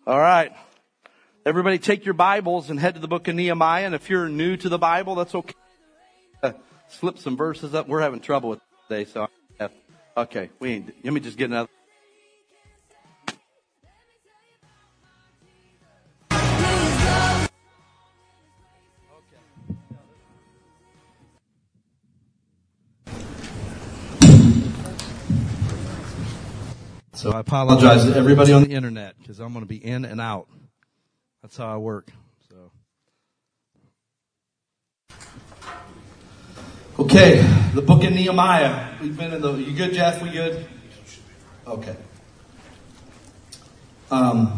All right. Everybody take your Bibles and head to the book of Nehemiah. And if you're new to the Bible, that's okay. Slip some verses up. We're having trouble with it today. So, okay. Let me just get another. So I apologize to everybody on the internet because I'm going to be in and out. That's how I work. So, okay, the book of Nehemiah. We've been in you good, Jeff? We good? Okay. The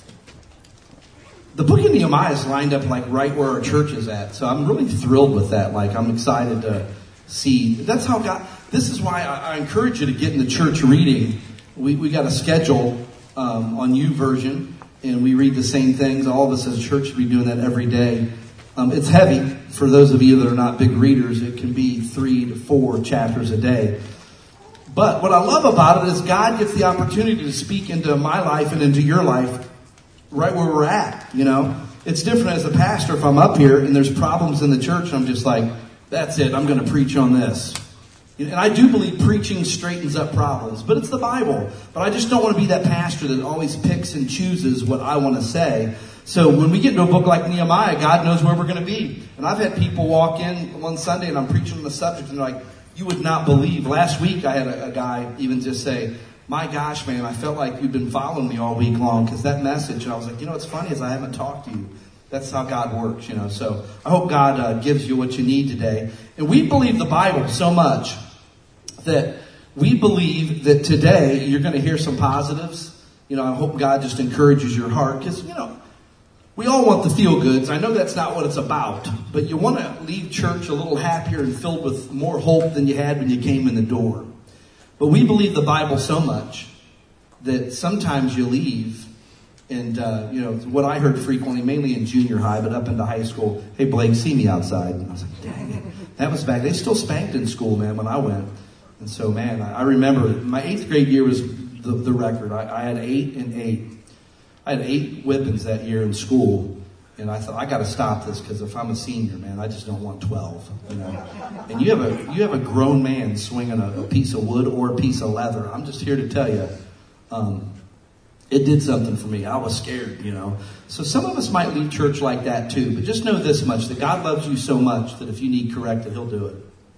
book of Nehemiah is lined up like right where our church is at. So I'm really thrilled with that. Like I'm excited to see. That's how God. This is why I encourage you to get in the church reading. We got a schedule on YouVersion, and we read the same things. All of us as a church should be doing that every day. It's heavy. For those of you that are not big readers, it can be 3 to 4 chapters a day. But what I love about it is God gets the opportunity to speak into my life and into your life right where we're at, you know. It's different as a pastor if I'm up here and there's problems in the church and I'm just like, that's it, I'm going to preach on this. And I do believe preaching straightens up problems, but it's the Bible. But I just don't want to be that pastor that always picks and chooses what I want to say. So when we get into a book like Nehemiah, God knows where we're going to be. And I've had people walk in one Sunday and I'm preaching on the subject and they're like, you would not believe. Last week I had a guy even just say, my gosh, man, I felt like you've been following me all week long because that message. And I was like, you know, what's funny is I haven't talked to you. That's how God works, you know. So I hope God gives you what you need today. And we believe the Bible so much that we believe that today you're going to hear some positives. You know, I hope God just encourages your heart because, you know, we all want the feel goods. I know that's not what it's about, but you want to leave church a little happier and filled with more hope than you had when you came in the door. But we believe the Bible so much that sometimes you leave and, you know, what I heard frequently, mainly in junior high, but up into high school, hey, Blake, see me outside. And I was like, dang it. That was back. They still spanked in school, man, when I went. And so, man, I remember my 8th grade year was the record. I had 8 and 8. I had 8 whippings that year in school. And I thought, I got to stop this because if I'm a senior, man, I just don't want 12. You know? And you have a grown man swinging a piece of wood or a piece of leather. I'm just here to tell you, it did something for me. I was scared, you know. So some of us might leave church like that too. But just know this much, that God loves you so much that if you need corrected, He'll do it.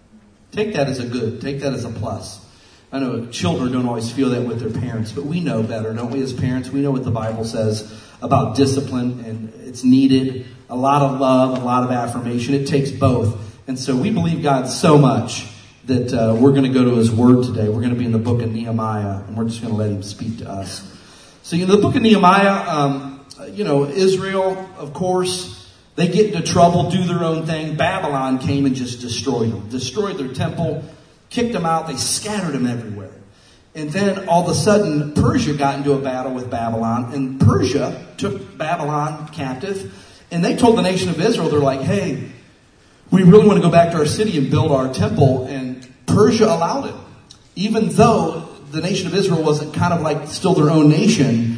Take that as a good. Take that as a plus. I know children don't always feel that with their parents, but we know better, don't we, as parents? We know what the Bible says about discipline, and it's needed. A lot of love, a lot of affirmation. It takes both. And so we believe God so much that we're going to go to His Word today. We're going to be in the book of Nehemiah, and we're just going to let Him speak to us. So, you know, the book of Nehemiah, you know, Israel, of course, they get into trouble, do their own thing. Babylon came and just destroyed them. Destroyed their temple, kicked them out. They scattered them everywhere. And then all of a sudden, Persia got into a battle with Babylon. And Persia took Babylon captive. And they told the nation of Israel, they're like, hey, we really want to go back to our city and build our temple. And Persia allowed it. Even though the nation of Israel wasn't kind of like still their own nation,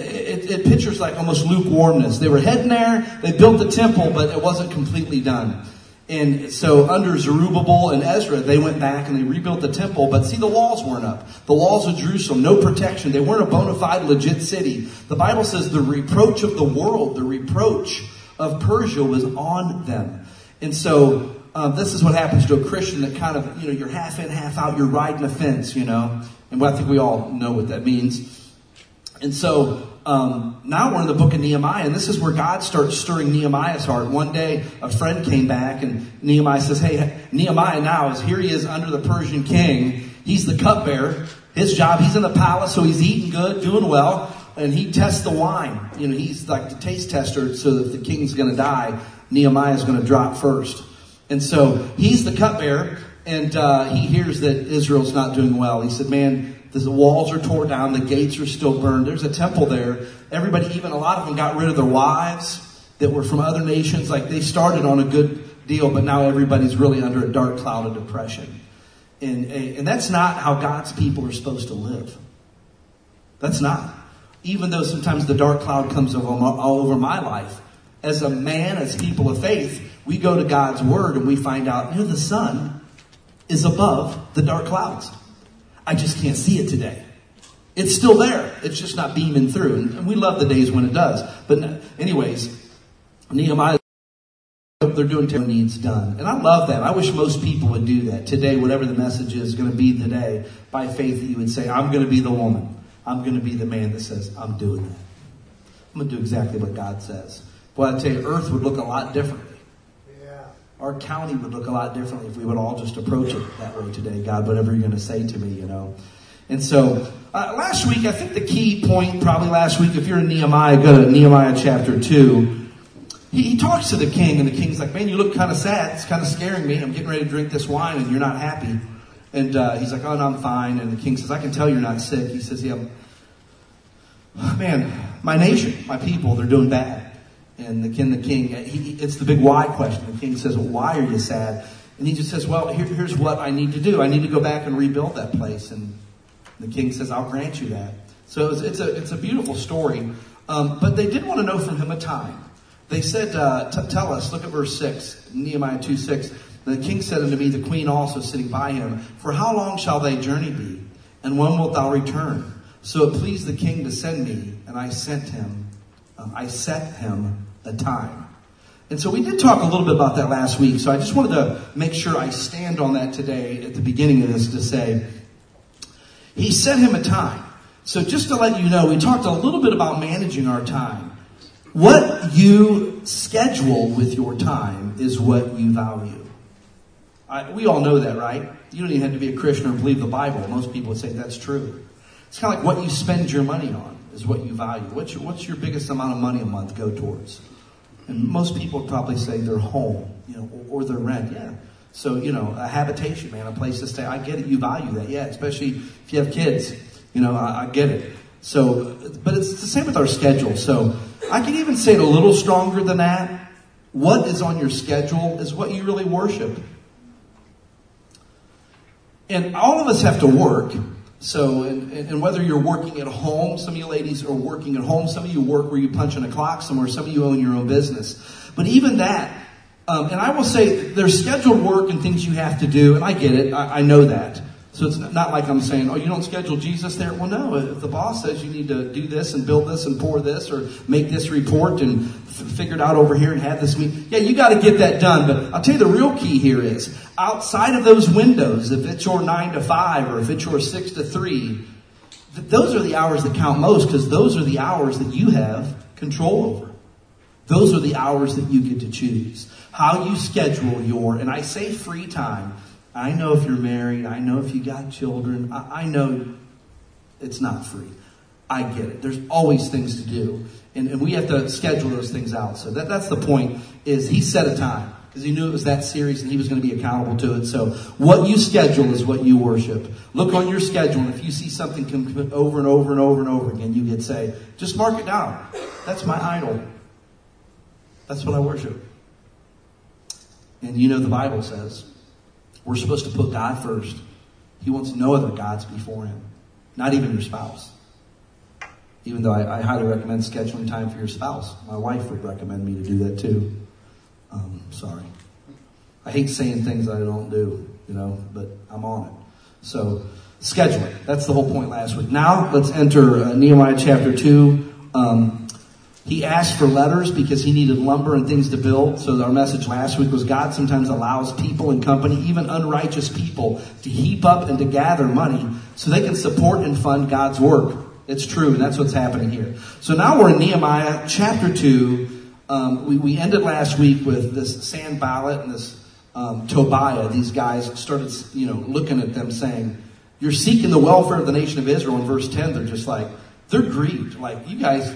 it pictures like almost lukewarmness. They were heading there, they built the temple, but it wasn't completely done. And so under Zerubbabel and Ezra, they went back and they rebuilt the temple. But see, the walls weren't up. The walls of Jerusalem, no protection. They weren't a bona fide, legit city. The Bible says the reproach of the world, the reproach of Persia was on them. And so this is what happens to a Christian that kind of, you know, you're half in, half out. You're riding a fence, you know. And I think we all know what that means. And so now we're in the book of Nehemiah, and this is where God starts stirring Nehemiah's heart. One day, a friend came back, and Nehemiah says, hey, Nehemiah now here he is under the Persian king. He's the cupbearer. His job, he's in the palace, so he's eating good, doing well, and he tests the wine. You know, he's like the taste tester, so that if the king's going to die, Nehemiah's going to drop first. And so he's the cupbearer, and he hears that Israel's not doing well. He said, man, the walls are torn down. The gates are still burned. There's a temple there. Everybody, even a lot of them got rid of their wives that were from other nations. Like they started on a good deal, but now everybody's really under a dark cloud of depression. And that's not how God's people are supposed to live. That's not. even though sometimes the dark cloud comes all over my life. As a man, as people of faith, we go to God's word and we find out, the sun is above the dark clouds. I just can't see it today. It's still there. It's just not beaming through. And we love the days when it does. But anyways, Nehemiah, they're doing their needs done. And I love that. I wish most people would do that. Today, whatever the message is going to be today, by faith that you would say, I'm going to be the woman. I'm going to be the man that says, I'm doing that. I'm going to do exactly what God says. Well, I tell you, earth would look a lot differently. Our county would look a lot differently if we would all just approach it that way today. God, whatever you're going to say to me, And so, last week, I think the key point, probably last week, if you're in Nehemiah, go to Nehemiah chapter 2. He talks to the king, and the king's like, man, you look kind of sad. It's kind of scaring me. I'm getting ready to drink this wine, and you're not happy. And he's like, oh, no, I'm fine. And the king says, I can tell you're not sick. He says, yeah, man, my nation, my people, they're doing bad. And the king, it's the big why question. The king says, well, why are you sad? And he just says, well, here's what I need to do. I need to go back and rebuild that place. And the king says, I'll grant you that. So it's a beautiful story. But they did want to know from him a time. They said, tell us, look at verse 6, Nehemiah 2:6. The king said unto me, the queen also sitting by him, for how long shall thy journey be? And when wilt thou return? So it pleased the king to send me, and I set him a time. And so we did talk a little bit about that last week. So I just wanted to make sure I stand on that today at the beginning of this to say, he set him a time. So just to let you know, we talked a little bit about managing our time. What you schedule with your time is what you value. We all know that, right? You don't even have to be a Christian or believe the Bible. Most people would say that's true. It's kind of like what you spend your money on is what you value. What's your biggest amount of money a month go towards? And most people would probably say their home, or their rent. Yeah. So, a habitation, man, a place to stay. I get it. You value that. Yeah. Especially if you have kids, I get it. So, but it's the same with our schedule. So I can even say it a little stronger than that. What is on your schedule is what you really worship. And all of us have to work. So, and whether you're working at home, some of you ladies are working at home, some of you work where you punch in a clock somewhere, some of you own your own business. But even that, and I will say there's scheduled work and things you have to do, and I get it, I know that. So it's not like I'm saying, oh, you don't schedule Jesus there? Well, no, if the boss says you need to do this and build this and pour this or make this report and figure it out over here and have this meeting, yeah, you got to get that done. But I'll tell you the real key here is outside of those windows, if it's your 9 to 5 or if it's your 6 to 3, those are the hours that count most because those are the hours that you have control over. Those are the hours that you get to choose. How you schedule and I say free time. I know if you're married, I know if you got children, I know it's not free. I get it. There's always things to do. And we have to schedule those things out. So that's the point is he set a time because he knew it was that serious and he was going to be accountable to it. So what you schedule is what you worship. Look on your schedule and if you see something come over and over and over and over again, you can say, just mark it down. That's my idol. That's what I worship. And the Bible says, we're supposed to put God first. He wants no other gods before him. Not even your spouse. Even though I highly recommend scheduling time for your spouse. My wife would recommend me to do that too. Sorry. I hate saying things that I don't do, but I'm on it. So, scheduling. That's the whole point last week. Now, let's enter Nehemiah chapter 2. He asked for letters because he needed lumber and things to build. So our message last week was God sometimes allows people and company, even unrighteous people, to heap up and to gather money so they can support and fund God's work. It's true, and that's what's happening here. So now we're in Nehemiah chapter 2. We ended last week with this Sanballat and this Tobiah. These guys started, looking at them saying, you're seeking the welfare of the nation of Israel. In verse 10, they're just like, they're grieved. Like, you guys,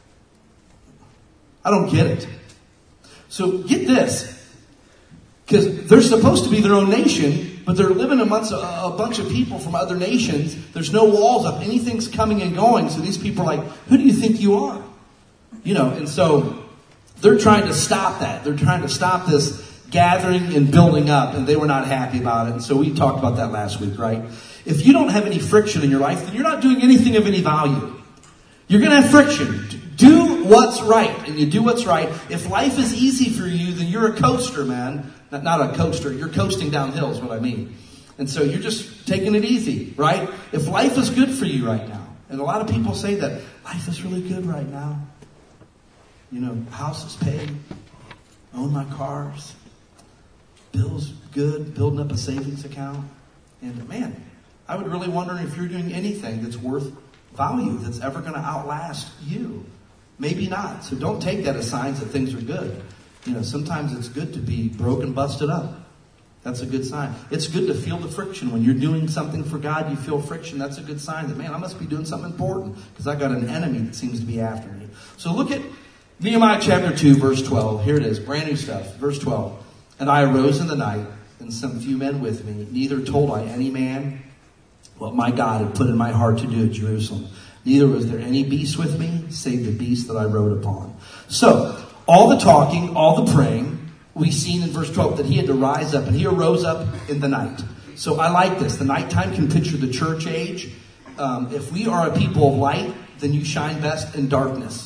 I don't get it. So get this. Because they're supposed to be their own nation, but they're living amongst a bunch of people from other nations. There's no walls up. Anything's coming and going. So these people are like, who do you think you are? And so they're trying to stop that. They're trying to stop this gathering and building up, and they were not happy about it. And so we talked about that last week, right? If you don't have any friction in your life, then you're not doing anything of any value. You're going to have friction. Do what's right, and you do what's right. If life is easy for you, then you're a coaster, man. Not a coaster. You're coasting downhill is what I mean. And so you're just taking it easy, right? If life is good for you right now, and a lot of people say that life is really good right now. You know, house is paid, own my cars, bills good, building up a savings account. And man, I would really wonder if you're doing anything that's worth value, that's ever going to outlast you. Maybe not. So don't take that as signs that things are good. You know, sometimes it's good to be broken, busted up. That's a good sign. It's good to feel the friction. When you're doing something for God, you feel friction. That's a good sign that, man, I must be doing something important because I got an enemy that seems to be after me. So look at Nehemiah chapter 2, verse 12. Here it is, brand new stuff. Verse 12. And I arose in the night, and some few men with me. Neither told I any man what my God had put in my heart to do at Jerusalem. Neither was there any beast with me, save the beast that I rode upon. So, all the talking, all the praying, we've seen in verse 12 that he had to rise up, and he arose up in the night. So I like this. The nighttime can picture the church age. If we are a people of light, then you shine best in darkness.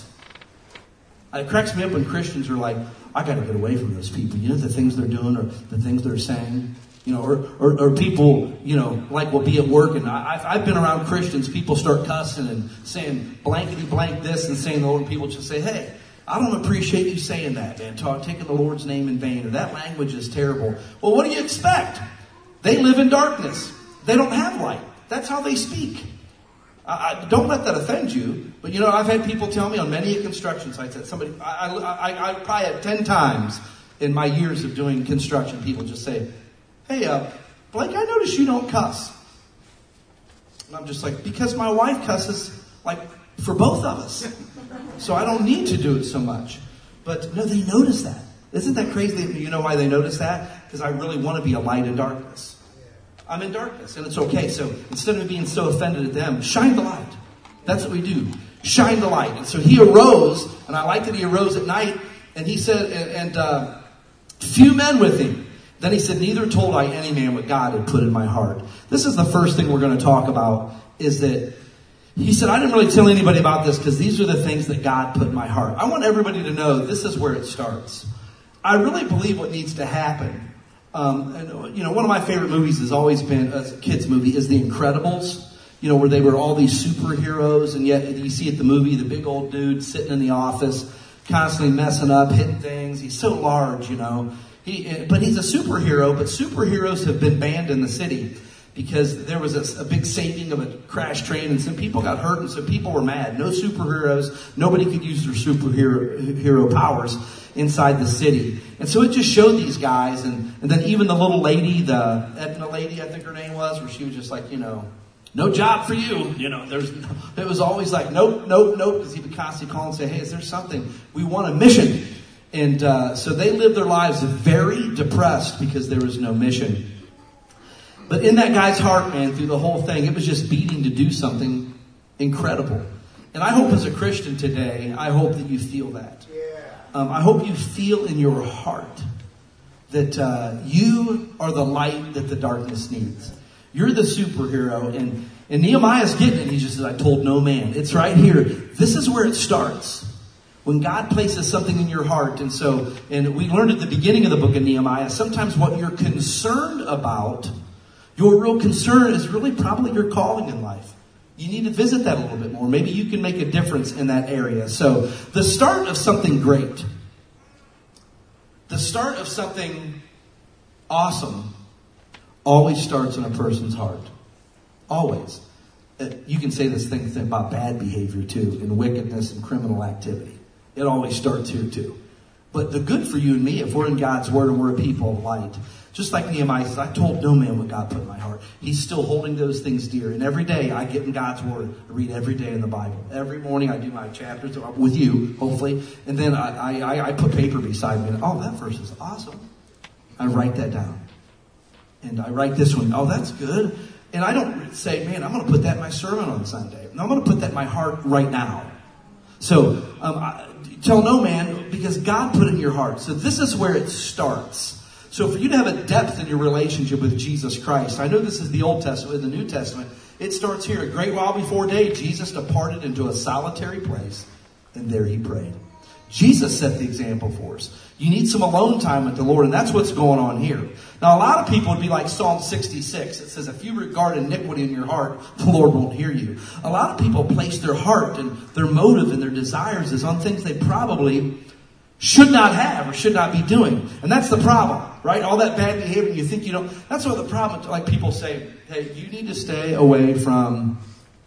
It cracks me up when Christians are like, I got to get away from those people. You know, the things they're doing or the things they're saying. You know, or people, you know, like will be at work, and I've been around Christians, people start cussing and saying blankety blank this and saying the Lord, and people just say, hey, I don't appreciate you saying that, man, taking the Lord's name in vain, or that language is terrible. Well, what do you expect? They live in darkness. They don't have light. That's how they speak. Don't let that offend you. But, you know, I've had people tell me on many construction sites that somebody, I probably had 10 times in my years of doing construction, people just say, hey, Blake, I notice you don't cuss. And I'm just like, because my wife cusses, like, for both of us. So I don't need to do it so much. But, no, they notice that. Isn't that crazy? You know why they notice that? Because I really want to be a light in darkness. I'm in darkness, and it's okay. So instead of being so offended at them, shine the light. That's what we do. Shine the light. And so he arose, and I like that he arose at night, and he said, and few men with him. Then he said, neither told I any man what God had put in my heart. This is the first thing we're going to talk about, is that he said, I didn't really tell anybody about this because these are the things that God put in my heart. I want everybody to know this is where it starts. I really believe what needs to happen. And, you know, one of my favorite movies has always been, as a kid's movie, is The Incredibles. You know, where they were all these superheroes, and yet you see at the movie the big old dude sitting in the office, constantly messing up, hitting things. He's so large, you know. But he's a superhero, but superheroes have been banned in the city because there was a big saving of a crash train and some people got hurt and some people were mad. No superheroes. Nobody could use their superhero powers inside the city. And so it just showed these guys. And then even the little lady, the Edna lady, I think her name was, where she was just like, you know, no job for you. You know, it was always like, nope, because he would constantly call and say, hey, is there something? We want a mission. And so they lived their lives very depressed because there was no mission. But in that guy's heart, man, through the whole thing, it was just beating to do something incredible. And I hope as a Christian today, I hope that you feel that. I hope you feel in your heart that you are the light that the darkness needs. You're the superhero. And Nehemiah's getting it. He just says, I told no man. It's right here. This is where it starts. When God places something in your heart, and we learned at the beginning of the book of Nehemiah, sometimes what you're concerned about, your real concern is really probably your calling in life. You need to visit that a little bit more. Maybe you can make a difference in that area. So the start of something great, the start of something awesome, always starts in a person's heart. Always. You can say this thing about bad behavior too, and wickedness and criminal activity. It always starts here too. But the good for you and me, if we're in God's word and we're a people of light, just like Nehemiah says, I told no man what God put in my heart. He's still holding those things dear. And every day I get in God's word. I read every day in the Bible. Every morning I do my chapters with you, hopefully. And then I put paper beside me. And, oh, that verse is awesome. I write that down. And I write this one. Oh, that's good. And I don't say, man, I'm going to put that in my sermon on Sunday. No, I'm going to put that in my heart right now. So, tell no man, because God put it in your heart. So this is where it starts. So for you to have a depth in your relationship with Jesus Christ, I know this is the Old Testament, the New Testament, It starts here. A great while before day, Jesus departed into a solitary place, and there he prayed. Jesus set the example for us. You need some alone time with the Lord, and that's what's going on here. Now, a lot of people would be like Psalm 66. It says, if you regard iniquity in your heart, the Lord won't hear you. A lot of people place their heart and their motive and their desires is on things they probably should not have or should not be doing. And that's the problem, right? All that bad behavior, you think you don't. That's what the problem, like people say, hey, you need to stay away from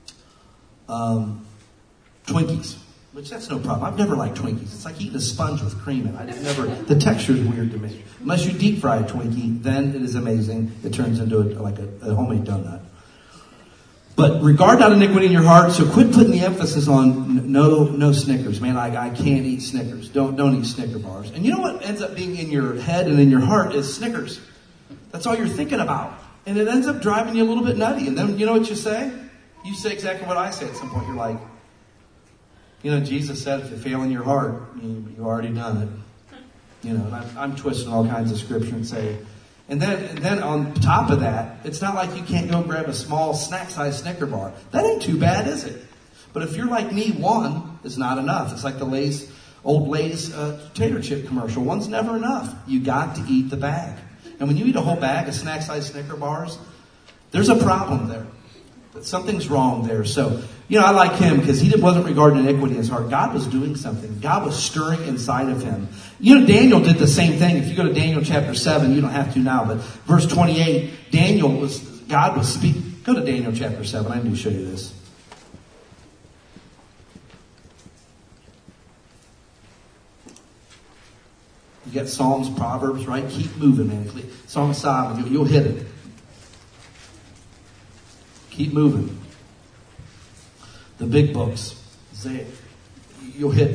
Twinkies. Which that's no problem. I've never liked Twinkies. It's like eating a sponge with cream in it. The texture is weird to me. Unless you deep fry a Twinkie, then it is amazing. It turns into a homemade donut. But regard not iniquity in your heart, so quit putting the emphasis on no Snickers. Man, I can't eat Snickers. Don't eat Snicker bars. And you know what ends up being in your head and in your heart is Snickers. That's all you're thinking about. And it ends up driving you a little bit nutty. And then you know what you say? You say exactly what I say at some point. You're like, you know, Jesus said, if you fail in your heart, you've already done it. You know, and I'm twisting all kinds of scripture and say, and then on top of that, it's not like you can't go grab a small snack-sized Snicker bar. That ain't too bad, is it? But if you're like me, one is not enough. It's like the old Lay's potato chip commercial. One's never enough. You got to eat the bag. And when you eat a whole bag of snack-sized Snicker bars, there's a problem there. But something's wrong there. So, you know, I like him because he wasn't regarding iniquity in his heart. God was doing something. God was stirring inside of him. You know, Daniel did the same thing. If you go to Daniel chapter 7, you don't have to now, but verse 28, God was speaking. Go to Daniel chapter 7. I need to show you this. You got Psalms, Proverbs, right? Keep moving, man. Song of Solomon, you'll hit it. Keep moving. The big books. You'll hit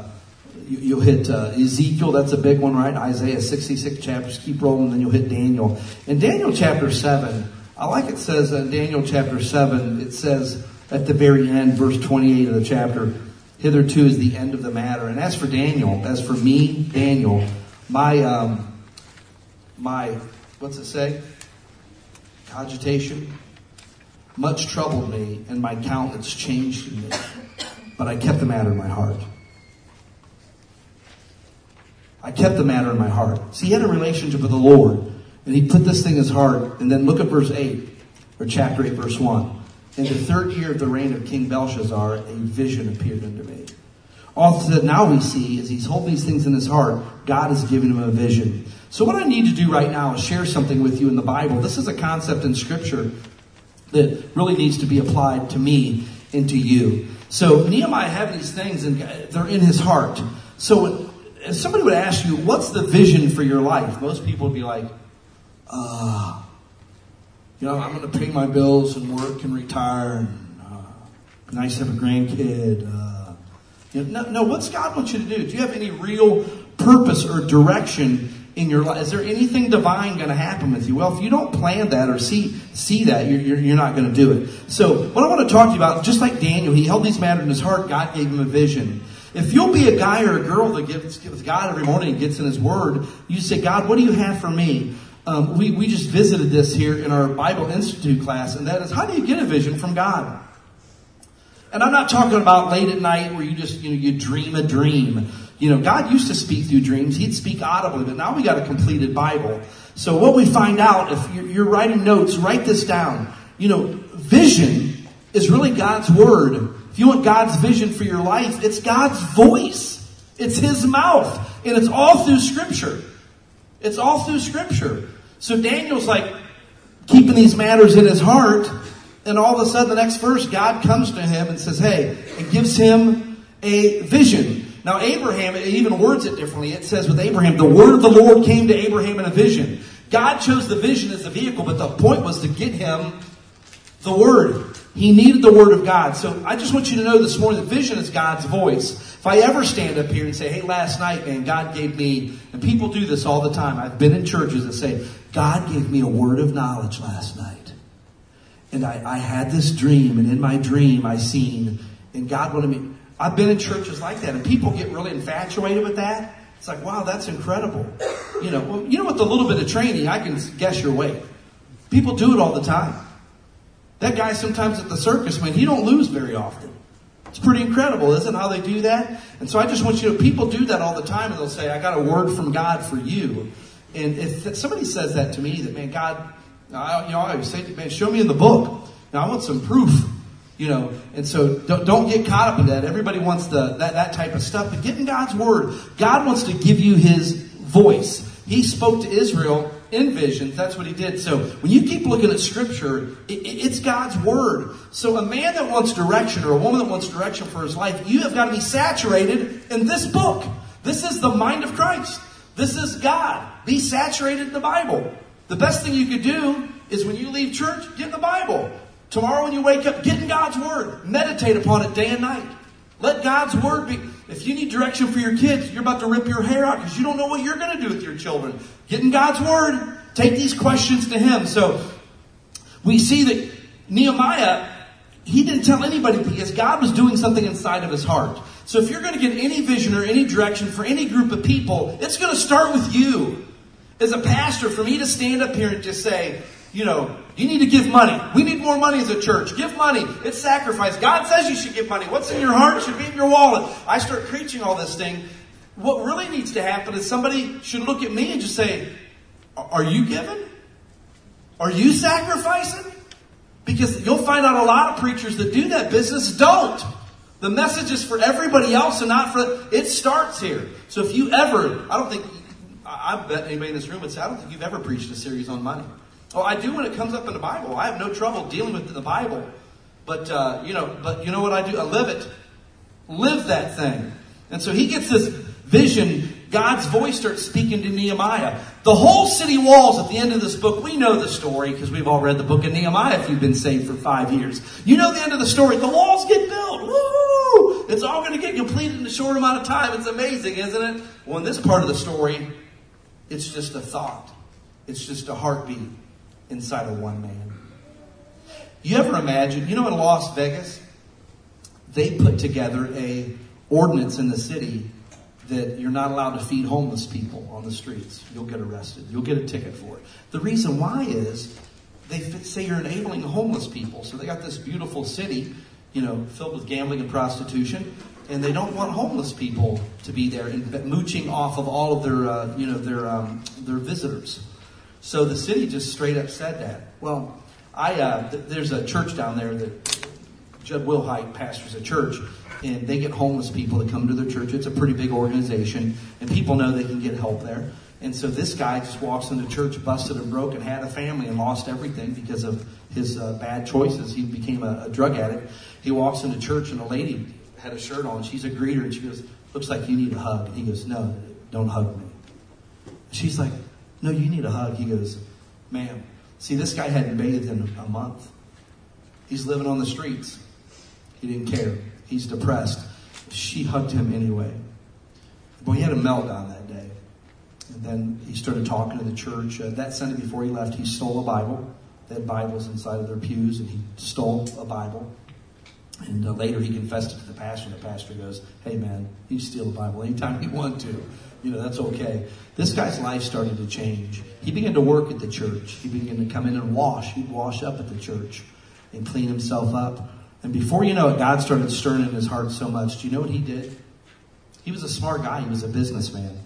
Ezekiel. That's a big one, right? Isaiah, 66 chapters. Keep rolling, then you'll hit Daniel. In Daniel chapter 7, I like it says in Daniel chapter 7, it says at the very end, verse 28 of the chapter, hitherto is the end of the matter. And as for Daniel, as for me, Daniel, my what's it say? Cogitation. Much troubled me, and my countenance changed in me. But I kept the matter in my heart. I kept the matter in my heart. See, he had a relationship with the Lord, and he put this thing in his heart. And then look at verse 8, or chapter 8, verse 1. In the 3rd year of the reign of King Belshazzar, a vision appeared unto me. All that now we see is he's holding these things in his heart. God has given him a vision. So what I need to do right now is share something with you in the Bible. This is a concept in Scripture that really needs to be applied to me and to you. So Nehemiah had these things and they're in his heart. So if somebody would ask you, what's the vision for your life? Most people would be like, I'm going to pay my bills and work and retire. And, nice to have a grandkid. No, what's God want you to do? Do you have any real purpose or direction in your life? Is there anything divine going to happen with you? Well, if you don't plan that or see that, you're not going to do it. So what I want to talk to you about, just like Daniel, he held these matters in his heart. God gave him a vision. If you'll be a guy or a girl that gets with God every morning and gets in his word, you say, God, what do you have for me? We just visited this here in our Bible Institute class, and that is, how do you get a vision from God? And I'm not talking about late at night where you just, you dream a dream. God used to speak through dreams. He'd speak audibly, but now we got a completed Bible. So what we find out, if you're writing notes, write this down. Vision is really God's word. If you want God's vision for your life, it's God's voice. It's his mouth. And it's all through Scripture. It's all through Scripture. So Daniel's like keeping these matters in his heart. And all of a sudden, the next verse, God comes to him and says, hey, and gives him a vision. Now, Abraham, it even words it differently. It says with Abraham, the word of the Lord came to Abraham in a vision. God chose the vision as the vehicle, but the point was to get him the word. He needed the word of God. So I just want you to know this morning that vision is God's voice. If I ever stand up here and say, hey, last night, man, God gave me, and people do this all the time. I've been in churches that say, God gave me a word of knowledge last night. And I had this dream, and in my dream I seen, and God wanted me. I've been in churches like that, and people get really infatuated with that. It's like, wow, that's incredible. With a little bit of training, I can guess your weight. People do it all the time. That guy sometimes at the circus, man, he don't lose very often. It's pretty incredible, isn't it, how they do that? And so I just want you to, people do that all the time, and they'll say, I got a word from God for you. And if somebody says that to me, that, man, God, I always say, man, show me in the book. Now, I want some proof, And so don't get caught up in that. Everybody wants that type of stuff. But get in God's word. God wants to give you his voice. He spoke to Israel in visions. That's what he did. So when you keep looking at Scripture, it's God's word. So a man that wants direction, or a woman that wants direction for his life, you have got to be saturated in this book. This is the mind of Christ. This is God. Be saturated in the Bible. The best thing you could do is when you leave church, get in the Bible. Tomorrow when you wake up, get in God's word. Meditate upon it day and night. Let God's word be. If you need direction for your kids, you're about to rip your hair out because you don't know what you're going to do with your children. Get in God's word. Take these questions to him. So we see that Nehemiah, he didn't tell anybody because God was doing something inside of his heart. So if you're going to get any vision or any direction for any group of people, it's going to start with you. As a pastor, for me to stand up here and just say, you need to give money. We need more money as a church. Give money. It's sacrifice. God says you should give money. What's in your heart should be in your wallet. I start preaching all this thing. What really needs to happen is somebody should look at me and just say, are you giving? Are you sacrificing? Because you'll find out a lot of preachers that do that business don't. The message is for everybody else and not for... It starts here. So if you ever... I bet anybody in this room would say, I don't think you've ever preached a series on money. Oh, I do when it comes up in the Bible. I have no trouble dealing with the Bible. But you know what I do? I live it. Live that thing. And so he gets this vision. God's voice starts speaking to Nehemiah. The whole city walls at the end of this book, we know the story because we've all read the book of Nehemiah if you've been saved for 5 years. You know the end of the story. The walls get built. Woo! It's all going to get completed in a short amount of time. It's amazing, isn't it? Well, in this part of the story, it's just a thought. It's just a heartbeat inside of one man. You ever imagine, in Las Vegas, they put together a ordinance in the city that you're not allowed to feed homeless people on the streets. You'll get arrested. You'll get a ticket for it. The reason why is they say you're enabling homeless people. So they got this beautiful city, filled with gambling and prostitution, and they don't want homeless people to be there and mooching off of all of their visitors. So the city just straight up said that. Well, there's a church down there that Judd Wilhite pastors a church, and they get homeless people to come to their church. It's a pretty big organization, and people know they can get help there. And so this guy just walks into church, busted and broke, and had a family and lost everything because of his bad choices. He became a drug addict. He walks into church, and a lady had a shirt on. She's a greeter, and she goes, looks like you need a hug. And he goes, no, don't hug me. She's like, no, you need a hug. He goes, ma'am, see, this guy hadn't bathed in a month. He's living on the streets. He didn't care. He's depressed. She hugged him anyway. Well, he had a meltdown that day. And then he started talking to the church. That Sunday before he left, he stole a Bible. They had Bibles inside of their pews, and he stole a Bible. And later he confessed it to the pastor, and the pastor goes, hey man, you steal a Bible anytime you want to. That's okay. This guy's life started to change. He began to work at the church. He began to come in and wash. He'd wash up at the church and clean himself up. And before you know it, God started stirring in his heart so much. Do you know what he did? He was a smart guy. He was a businessman.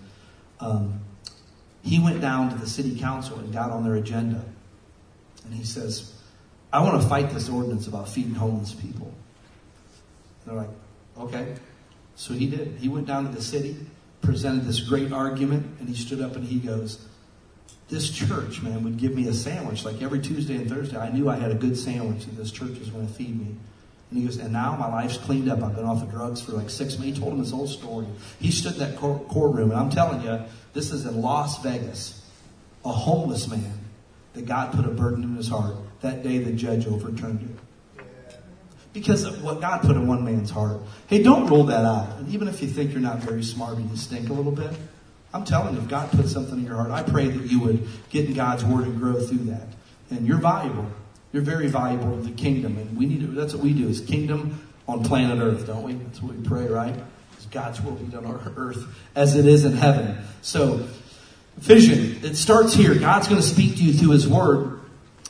He went down to the city council and got on their agenda. And he says, I want to fight this ordinance about feeding homeless people. And they're like, okay. So he did. He went down to the city, presented this great argument, and he stood up and he goes, this church, man, would give me a sandwich. Like every Tuesday and Thursday, I knew I had a good sandwich and this church was going to feed me. And he goes, and now my life's cleaned up. I've been off of drugs for like 6 months. He told him his whole story. He stood in that courtroom, and I'm telling you, this is in Las Vegas. A homeless man that God put a burden in his heart. That day the judge overturned it. Because of what God put in one man's heart. Hey, don't rule that out. And even if you think you're not very smart and you stink a little bit, I'm telling you, if God put something in your heart, I pray that you would get in God's word and grow through that. And you're valuable. You're very valuable to the kingdom. And we need to, that's what we do, is kingdom on planet earth, don't we? That's what we pray, right? Because God's will be done on earth as it is in heaven. So, vision, it starts here. God's going to speak to you through his word.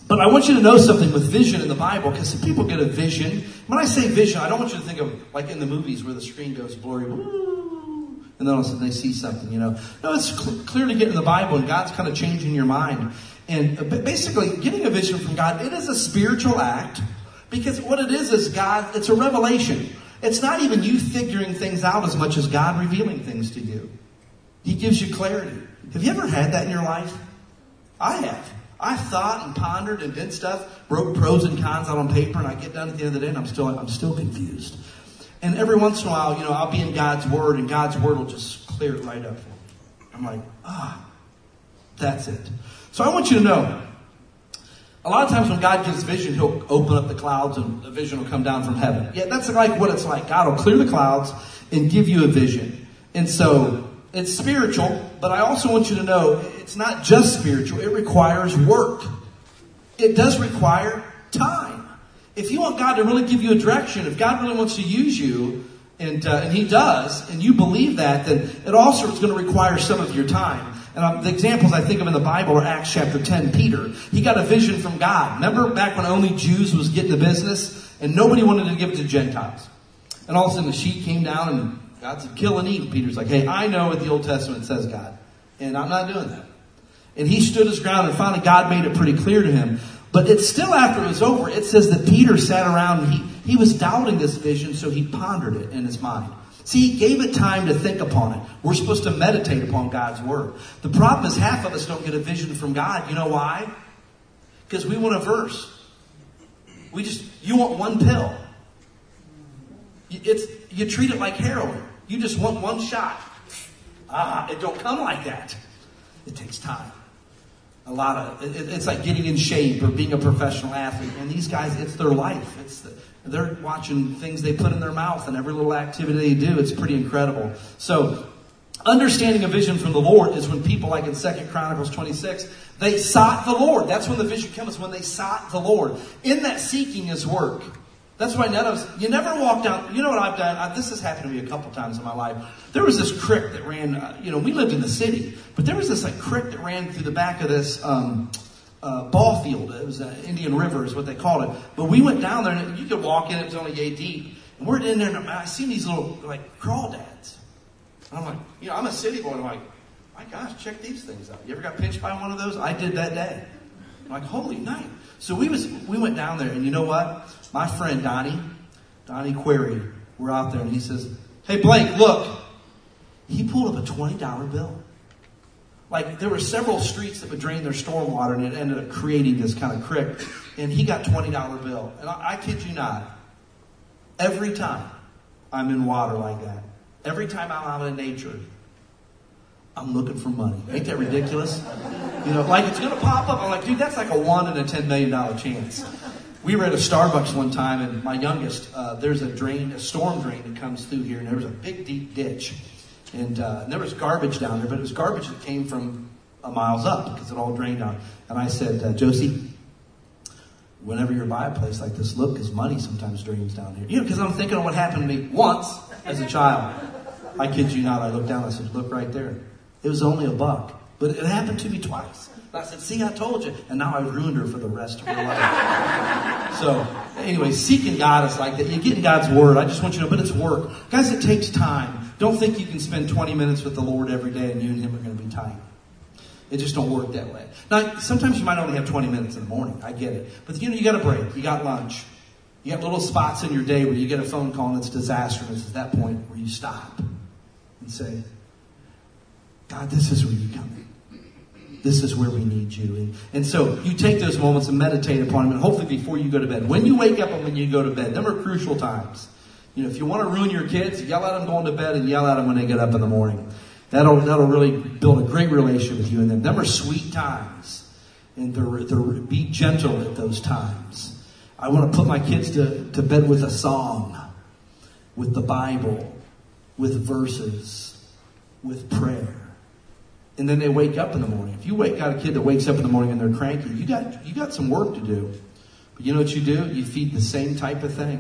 But I want you to know something with vision in the Bible, because some people get a vision. When I say vision, I don't want you to think of like in the movies where the screen goes blurry, woo, and then all of a sudden they see something, No, it's clear to get in the Bible, and God's kind of changing your mind. And basically, getting a vision from God, it is a spiritual act, because what it is God, it's a revelation. It's not even you figuring things out as much as God revealing things to you. He gives you clarity. Have you ever had that in your life? I have. I've thought and pondered and did stuff, wrote pros and cons out on paper, and I get done at the end of the day and I'm still confused. And every once in a while, I'll be in God's Word, and God's Word will just clear it right up for me. I'm like, that's it. So I want you to know, a lot of times when God gives vision, He'll open up the clouds and the vision will come down from heaven. Yeah, that's like what it's like. God will clear the clouds and give you a vision. And so it's spiritual, but I also want you to know it's not just spiritual. It requires work. It does require time. If you want God to really give you a direction, if God really wants to use you, and He does, and you believe that, then it also is going to require some of your time. And the examples I think of in the Bible are Acts chapter 10. Peter, he got a vision from God. Remember back when only Jews was getting the business and nobody wanted to give it to Gentiles? And all of a sudden the sheet came down and God said, kill and eat. Peter's like, hey, I know what the Old Testament says, God, and I'm not doing that. And he stood his ground, and finally God made it pretty clear to him. But it's still, after it was over, it says that Peter sat around and he was doubting this vision, so he pondered it in his mind. See, he gave it time to think upon it. We're supposed to meditate upon God's Word. The problem is half of us don't get a vision from God. You know why? Because we want a verse. You want one pill. You treat it like heroin. You just want one shot. It don't come like that. It takes time. It's like getting in shape or being a professional athlete. And these guys, it's their life. They're watching things they put in their mouth, and every little activity they do, it's pretty incredible. So, understanding a vision from the Lord is when people, like in 2 Chronicles 26, they sought the Lord. That's when the vision comes, when they sought the Lord. In that seeking is work. That's why you never walk down. You know what I've done? This has happened to me a couple times in my life. There was this creek that ran, we lived in the city, but there was this creek that ran through the back of this ball field. It was Indian River is what they called it. But we went down there, and you could walk in, it was only yay deep. And we're in there, and I seen these little crawdads. And I'm like, I'm a city boy, and I'm like, my gosh, check these things out. You ever got pinched by one of those? I did that day. I'm like, holy night. So we went down there, and you know what? My friend Donnie Query, we're out there, and he says, hey, Blake, look. He pulled up a $20 bill. There were several streets that would drain their stormwater, and it ended up creating this kind of creek. And he got $20 bill. And I kid you not, every time I'm in water like that, every time I'm out in nature, I'm looking for money. Ain't that ridiculous? It's going to pop up. I'm like, dude, that's like a 1 in a $10 million chance. We were at a Starbucks one time, and my youngest, there's a storm drain that comes through here, and there was a big, deep ditch. And there was garbage down there, but it was garbage that came from miles up because it all drained out. And I said, Josie, whenever you're by a place like this, look, because money sometimes drains down here. Because I'm thinking of what happened to me once as a child. I kid you not, I looked down, I said, look right there. It was only $1, but it happened to me twice. And I said, see, I told you. And now I ruined her for the rest of her life. So, anyway, seeking God is like that. You get in God's Word. I just want you to know, but it's work. Guys, it takes time. Don't think you can spend 20 minutes with the Lord every day and you and Him are going to be tight. It just don't work that way. Now, sometimes you might only have 20 minutes in the morning. I get it. But, you got a break. You got lunch. You got little spots in your day where you get a phone call and it's disastrous. It's at that point where you stop and say, God, this is where you come in. This is where we need you. And so you take those moments and meditate upon them, and hopefully before you go to bed. When you wake up and when you go to bed, them are crucial times. If you want to ruin your kids, yell at them going to bed and yell at them when they get up in the morning. That'll really build a great relationship with you and them. Them are sweet times. And be gentle at those times. I want to put my kids to bed with a song, with the Bible, with verses, with prayer. And then they wake up in the morning. If you got a kid that wakes up in the morning and they're cranky, you got some work to do. But you know what you do? You feed the same type of things.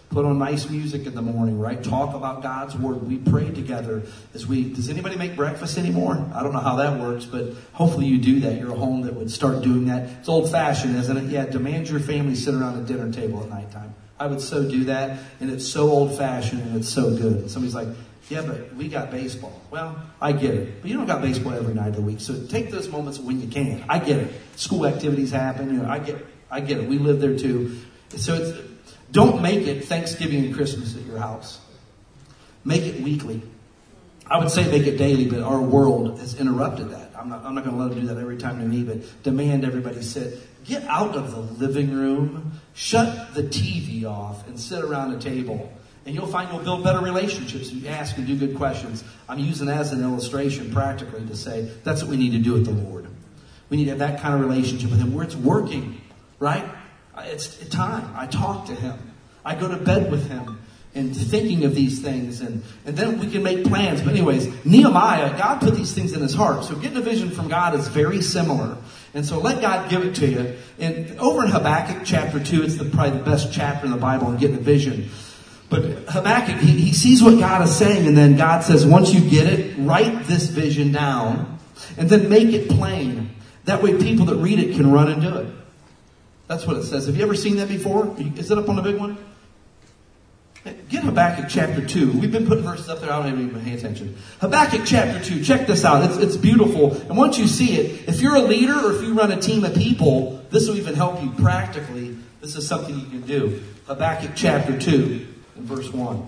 Put on nice music in the morning, right? Talk about God's Word. We pray together does anybody make breakfast anymore? I don't know how that works, but hopefully you do that. You're a home that would start doing that. It's old fashioned, isn't it? Yeah, demand your family sit around a dinner table at nighttime. I would so do that, and it's so old fashioned and it's so good. And somebody's like, yeah, but we got baseball. Well, I get it. But you don't got baseball every night of the week. So take those moments when you can. I get it. School activities happen. I get it. We live there too. So don't make it Thanksgiving and Christmas at your house. Make it weekly. I would say make it daily, but our world has interrupted that. I'm not going to let them do that every time they meet, but demand everybody sit. Get out of the living room. Shut the TV off and sit around a table. And you'll find you'll build better relationships if you ask and do good questions. I'm using that as an illustration practically to say that's what we need to do with the Lord. We need to have that kind of relationship with Him where it's working, right? It's time. I talk to Him. I go to bed with Him and thinking of these things. And then we can make plans. But anyways, Nehemiah, God put these things in his heart. So getting a vision from God is very similar. And so let God give it to you. And over in Habakkuk chapter 2, it's probably the best chapter in the Bible on getting a vision. But Habakkuk, he sees what God is saying, and then God says, once you get it, write this vision down, and then make it plain. That way people that read it can run and do it. That's what it says. Have you ever seen that before? Is it up on the big one? Get Habakkuk chapter 2. We've been putting verses up there. I don't even pay attention. Habakkuk chapter 2. Check this out. It's beautiful. And once you see it, if you're a leader or if you run a team of people, this will even help you practically. This is something you can do. Habakkuk chapter 2. In verse 1.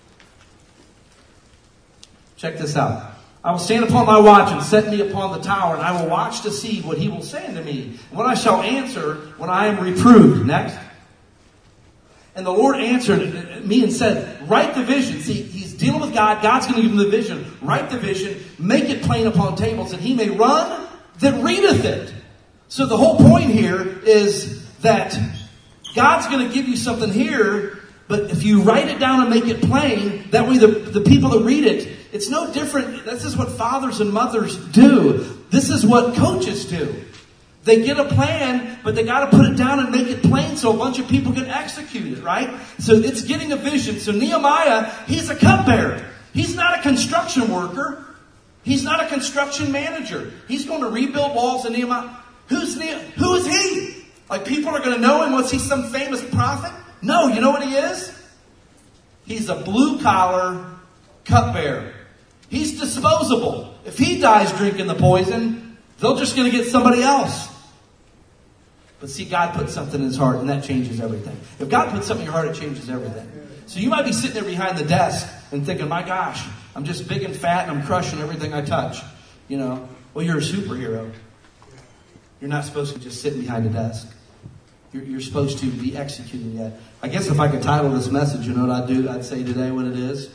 Check this out. I will stand upon my watch and set me upon the tower, and I will watch to see what he will say unto me, and what I shall answer when I am reproved. Next. And the Lord answered me and said, write the vision. See, he's dealing with God. God's going to give him the vision. Write the vision. Make it plain upon tables, that he may run that readeth it. So the whole point here is that God's going to give you something here. But if you write it down and make it plain, that way the people that read it, it's no different. This is what fathers and mothers do. This is what coaches do. They get a plan, but they got to put it down and make it plain so a bunch of people can execute it, right? So it's getting a vision. So Nehemiah, he's a cupbearer. He's not a construction worker. He's not a construction manager. He's going to rebuild walls in Nehemiah. Who is he? Like people are going to know him. Was he some famous prophet? No, you know what he is? He's a blue-collar cupbearer. He's disposable. If he dies drinking the poison, they're just going to get somebody else. But see, God put something in his heart, and that changes everything. If God puts something in your heart, it changes everything. So you might be sitting there behind the desk and thinking, my gosh, I'm just big and fat, and I'm crushing everything I touch. You know, well, you're a superhero. You're not supposed to just sit behind a desk. You're supposed to be executing that. I guess if I could title this message, you know what I'd do? I'd say today what it is.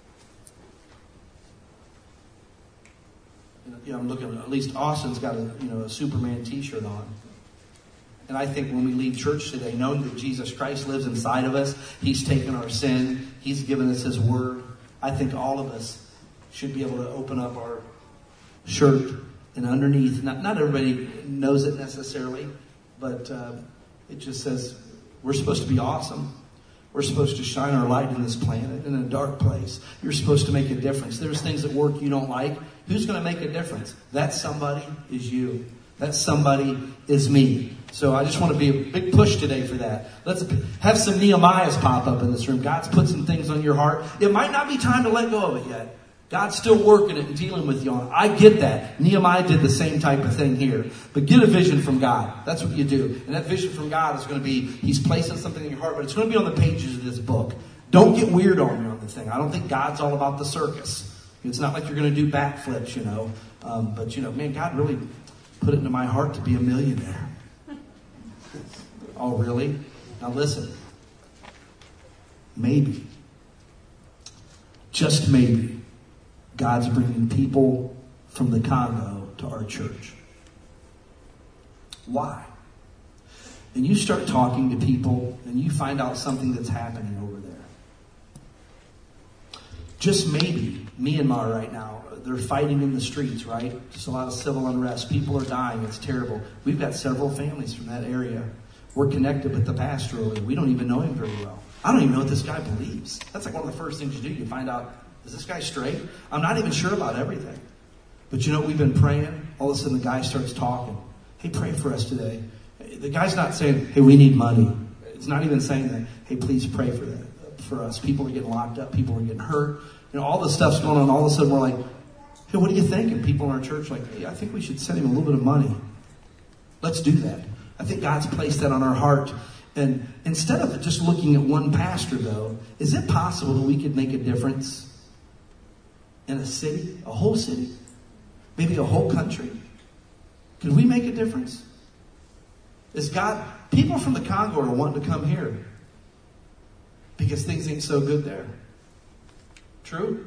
You know, I'm looking, at least Austin's got a Superman t-shirt on. And I think when we leave church today, knowing that Jesus Christ lives inside of us, he's taken our sin, he's given us his word. I think all of us should be able to open up our shirt and underneath, not everybody knows it necessarily, but it just says we're supposed to be awesome. We're supposed to shine our light in this planet, in a dark place. You're supposed to make a difference. There's things at work you don't like. Who's going to make a difference? That somebody is you. That somebody is me. So I just want to be a big push today for that. Let's have some Nehemiahs pop up in this room. God's put some things on your heart. It might not be time to let go of it yet. God's still working it and dealing with you on it. I get that. Nehemiah did the same type of thing here. But get a vision from God. That's what you do. And that vision from God is going to be, he's placing something in your heart, but it's going to be on the pages of this book. Don't get weird on me on the thing. I don't think God's all about the circus. It's not like you're going to do backflips, but man, God really put it into my heart to be a millionaire. Oh, really? Now listen. Maybe. Just maybe. God's bringing people from the Congo to our church. Why? And you start talking to people and you find out something that's happening over there. Just maybe, Myanmar right now, they're fighting in the streets, right? Just a lot of civil unrest. People are dying. It's terrible. We've got several families from that area. We're connected with the pastor over there. We don't even know him very well. I don't even know what this guy believes. That's like one of the first things you do. You find out, is this guy straight? I'm not even sure about everything. But you know, we've been praying. All of a sudden the guy starts talking. Hey, pray for us today. The guy's not saying, hey, we need money. It's not even saying that, hey, please pray for that, for us. People are getting locked up. People are getting hurt. You know, all this stuff's going on. All of a sudden we're like, hey, what do you think? And people in our church are like, hey, I think we should send him a little bit of money. Let's do that. I think God's placed that on our heart. And instead of just looking at one pastor, though, is it possible that we could make a difference in a city, a whole city, maybe a whole country? Could we make a difference? People from the Congo are wanting to come here because things ain't so good there. True?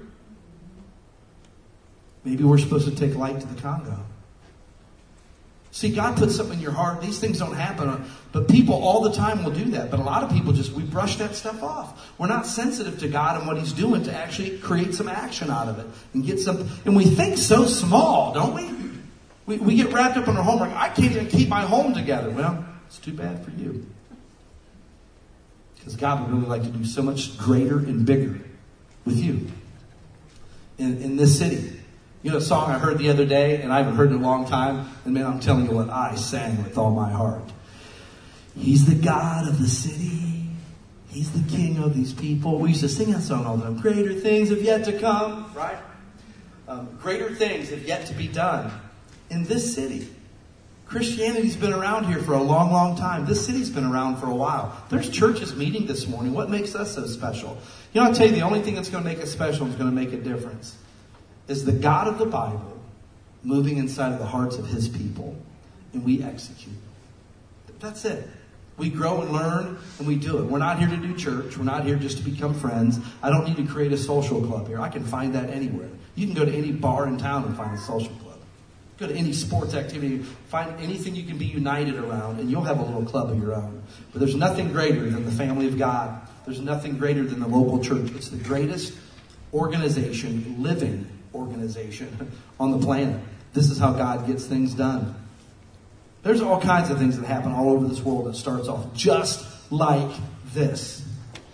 Maybe we're supposed to take light to the Congo. See, God puts something in your heart. These things don't happen, but people all the time will do that. But a lot of people we brush that stuff off. We're not sensitive to God and what He's doing to actually create some action out of it and get some. And we think so small, don't we? We get wrapped up in our home. Like, I can't even keep my home together. Well, it's too bad for you. Because God would really like to do so much greater and bigger with you in this city. You know, a song I heard the other day, and I haven't heard it in a long time, and man, I'm telling you what, I sang with all my heart. He's the God of the city. He's the King of these people. We used to sing that song all the time. Greater things have yet to come, right? Greater things have yet to be done in this city. Christianity's been around here for a long, long time. This city's been around for a while. There's churches meeting this morning. What makes us so special? You know, I'll tell you, the only thing that's going to make us special and is going to make a difference is the God of the Bible moving inside of the hearts of His people, and we execute. That's it. We grow and learn, and we do it. We're not here to do church. We're not here just to become friends. I don't need to create a social club here. I can find that anywhere. You can go to any bar in town and find a social club. Go to any sports activity, find anything you can be united around, and you'll have a little club of your own. But there's nothing greater than the family of God. There's nothing greater than the local church. It's the greatest organization, living organization on the planet. This is how God gets things done. There's all kinds of things that happen all over this world that starts off just like this.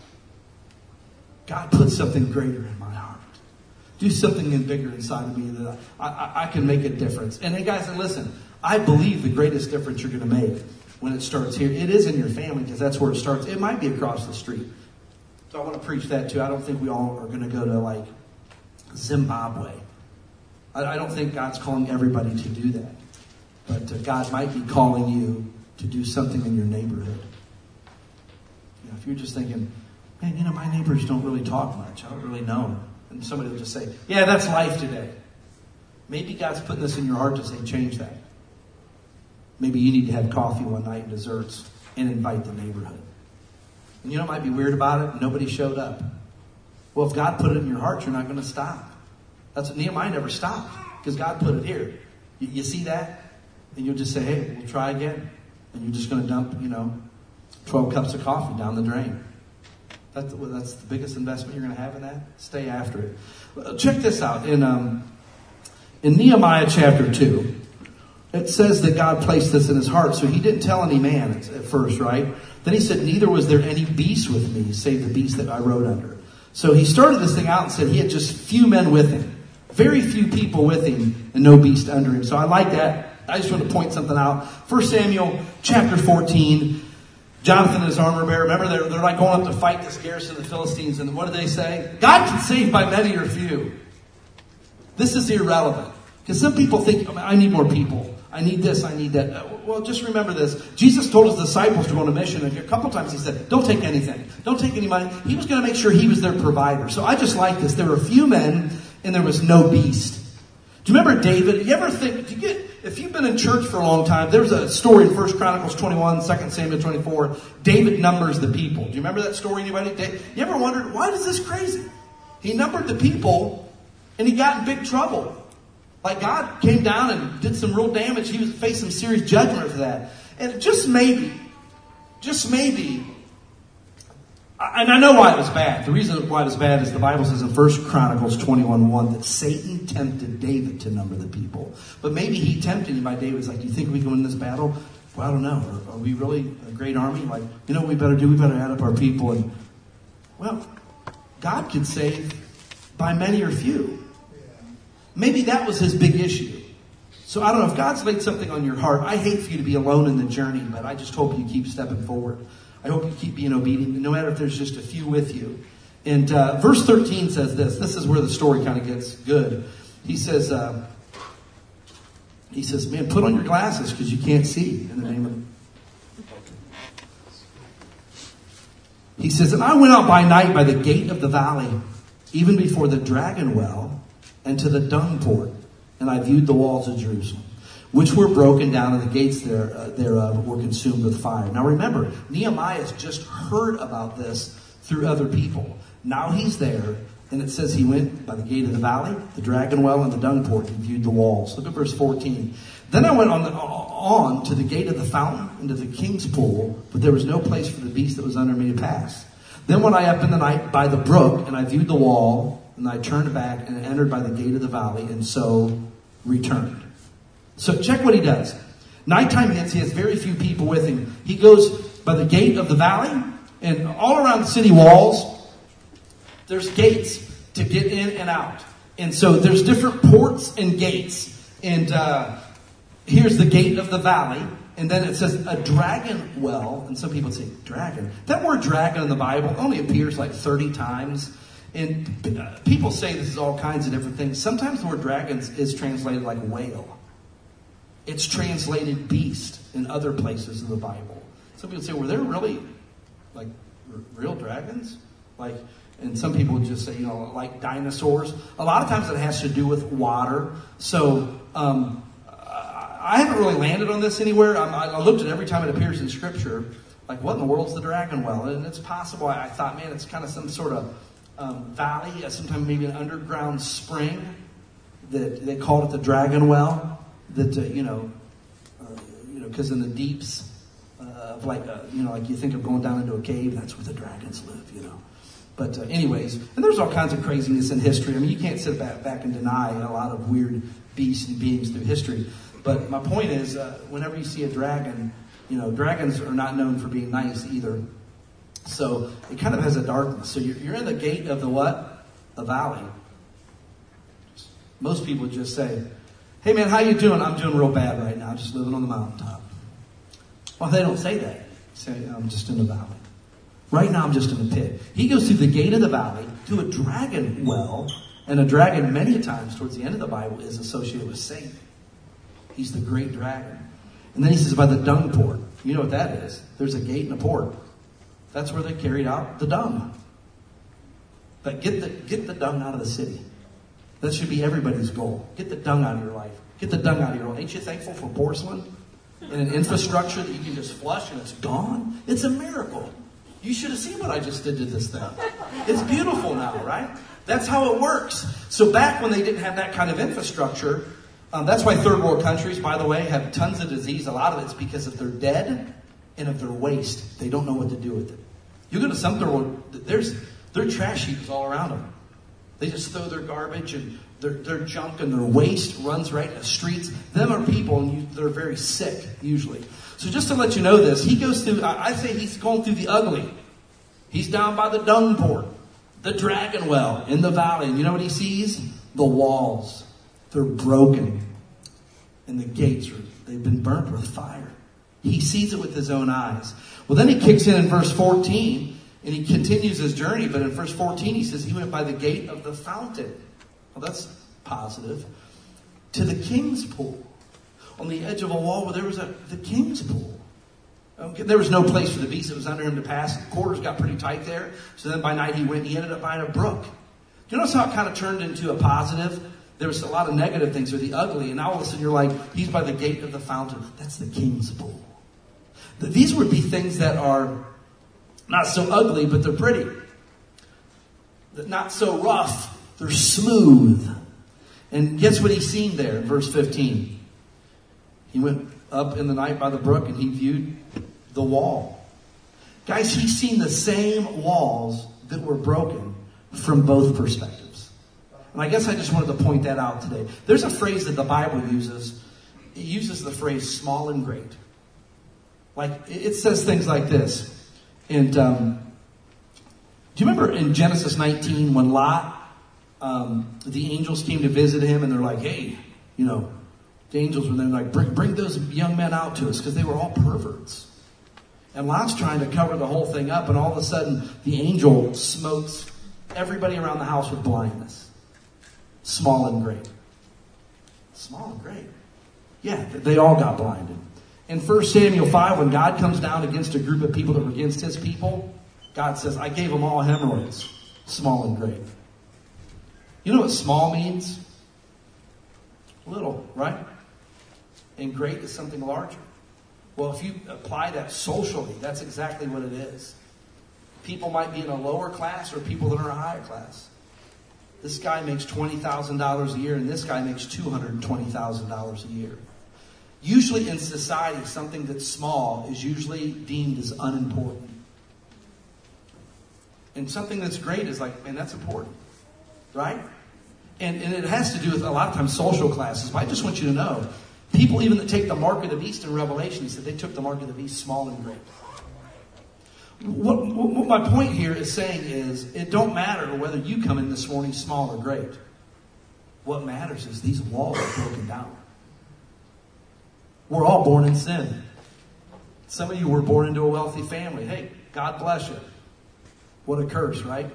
God put something greater in my heart. Do something bigger inside of me that I can make a difference. And hey guys, listen, I believe the greatest difference you're going to make when it starts here, it is in your family, because that's where it starts. It might be across the street. So I want to preach that too. I don't think we all are going to go to like Zimbabwe. I don't think God's calling everybody to do that. But God might be calling you to do something in your neighborhood. You know, if you're just thinking, man, you know, my neighbors don't really talk much. I don't really know them. And somebody will just say, yeah, that's life today. Maybe God's putting this in your heart to say, change that. Maybe you need to have coffee one night and desserts and invite the neighborhood. And you know, it might be weird about it. Nobody showed up. Well, if God put it in your heart, you're not going to stop. That's what Nehemiah never stopped, because God put it here. You see that? And you'll just say, hey, we'll try again. And you're just going to dump, 12 cups of coffee down the drain. That's the biggest investment you're going to have in that. Stay after it. Check this out. In Nehemiah chapter 2, it says that God placed this in his heart. So he didn't tell any man at first, right? Then he said, neither was there any beast with me, save the beast that I rode under. So he started this thing out and said he had just few men with him. Very few people with him and no beast under him. So I like that. I just want to point something out. 1 Samuel chapter 14. Jonathan and his armor bearer. Remember, they're like going up to fight this garrison of the Philistines. And what do they say? God can save by many or few. This is irrelevant. Because some people think, I need more people. I need this, I need that. Well, just remember this. Jesus told his disciples to go on a mission. And a couple times he said, don't take anything. Don't take any money. He was going to make sure he was their provider. So I just like this. There were few men and there was no beast. Do you remember David? You ever think, if you've been in church for a long time, there's a story in 1 Chronicles 21, 2 Samuel 24. David numbers the people. Do you remember that story, anybody? You ever wondered, why is this crazy? He numbered the people and he got in big trouble. Like God came down and did some real damage. He was facing some serious judgment for that. And just maybe, and I know why it was bad. The reason why it was bad is the Bible says in 1 Chronicles 21:1 that Satan tempted David to number the people. But maybe he tempted him by David's like, do you think we can win this battle? Well, I don't know. Are we really a great army? Like, you know what we better do? We better add up our people. And Well, God could save by many or few. Maybe that was his big issue. So I don't know if God's laid something on your heart. I hate for you to be alone in the journey, but I just hope you keep stepping forward. I hope you keep being obedient, no matter if there's just a few with you. And verse 13 says this. This is where the story kind of gets good. He says, man, put on your glasses because you can't see in the name of... He says, and I went out by night by the gate of the valley, even before the dragon well, and to the dung port, and I viewed the walls of Jerusalem, which were broken down, and the gates thereof were consumed with fire. Now remember, Nehemiah has just heard about this through other people. Now he's there, and it says he went by the gate of the valley, the dragon well, and the dung port, and viewed the walls. Look at verse 14. Then I went on to the gate of the fountain, and to the king's pool, but there was no place for the beast that was under me to pass. Then went I up in the night by the brook, and I viewed the wall, and I turned back and entered by the gate of the valley, and so returned. So check what he does. Nighttime hits, he has very few people with him. He goes by the gate of the valley, and all around the city walls, there's gates to get in and out. And so there's different ports and gates. And here's the gate of the valley. And then it says a dragon well. And some people say, dragon. That word dragon in the Bible only appears like 30 times. And people say this is all kinds of different things. Sometimes the word dragon is translated like whale. It's translated beast in other places in the Bible. Some people say, were there really like real dragons? And some people just say, like dinosaurs. A lot of times it has to do with water. So I haven't really landed on this anywhere. I looked at every time it appears in Scripture. Like, what in the world's the dragon well? And it's possible. I thought, man, it's kind of some sort of valley. Sometimes maybe an underground spring. That they called it the dragon well. That, because in the deeps of like you think of going down into a cave, that's where the dragons live, But anyways, and there's all kinds of craziness in history. I mean, you can't sit back and deny a lot of weird beasts and beings through history. But my point is, whenever you see a dragon, dragons are not known for being nice either. So it kind of has a darkness. So you're in the gate of the what? The valley. Most people just say, hey man, how you doing? I'm doing real bad right now, just living on the mountaintop. Well, they don't say that. They say, I'm just in the valley. Right now I'm just in the pit. He goes through the gate of the valley to a dragon well, and a dragon many times towards the end of the Bible is associated with Satan. He's the great dragon. And then he says by the dung port. You know what that is? There's a gate and a port. That's where they carried out the dung. But get the dung out of the city. That should be everybody's goal. Get the dung out of your life. Get the dung out of your life. Ain't you thankful for porcelain and an infrastructure that you can just flush and it's gone? It's a miracle. You should have seen what I just did to this thing. It's beautiful now, right? That's how it works. So back when they didn't have that kind of infrastructure, that's why third world countries, by the way, have tons of disease. A lot of it's because if they're dead and of their waste, they don't know what to do with it. You go to some third world, their trash heaps all around them. They just throw their garbage and their junk and their waste runs right in the streets. Them are people, and they're very sick, usually. So just to let you know this, he goes through, I say he's going through the ugly. He's down by the dung port, the dragon well in the valley. And you know what he sees? The walls. They're broken. And the gates, they've been burnt with fire. He sees it with his own eyes. Well, then he kicks in verse 14. And he continues his journey, but in verse 14 he says he went by the gate of the fountain. Well, that's positive. To the king's pool. On the edge of a wall where there was the king's pool. There was no place for the beast that was under him to pass. The quarters got pretty tight there. So then by night he ended up by a brook. Do you notice how it kind of turned into a positive? There was a lot of negative things or the ugly. And now all of a sudden you're like, he's by the gate of the fountain. That's the king's pool. These would be things that are not so ugly, but they're pretty. Not so rough, they're smooth. And guess what he's seen there in verse 15? He went up in the night by the brook and he viewed the wall. Guys, he's seen the same walls that were broken from both perspectives. And I guess I just wanted to point that out today. There's a phrase that the Bible uses. It uses the phrase small and great. Like, it says things like this. And Do you remember in Genesis 19 when Lot, the angels came to visit him and they're like, hey, the angels were then like, bring those young men out to us because they were all perverts. And Lot's trying to cover the whole thing up, and all of a sudden the angel smokes everybody around the house with blindness. Small and great. Small and great. Yeah, they all got blinded. In 1 Samuel 5, when God comes down against a group of people that were against his people, God says, I gave them all hemorrhoids. Small and great. You know what small means? Little, right? And great is something larger. Well, if you apply that socially, that's exactly what it is. People might be in a lower class or people that are in a higher class. This guy makes $20,000 a year and this guy makes $220,000 a year. Usually in society, something that's small is usually deemed as unimportant. And something that's great is like, man, that's important. Right? And it has to do with a lot of times social classes. But I just want you to know, people even that take the mark of the beast in Revelation, he said they took the mark of the beast small and great. What my point here is saying is, it don't matter whether you come in this morning small or great. What matters is these walls are broken down. We're all born in sin. Some of you were born into a wealthy family. Hey, God bless you. What a curse, right?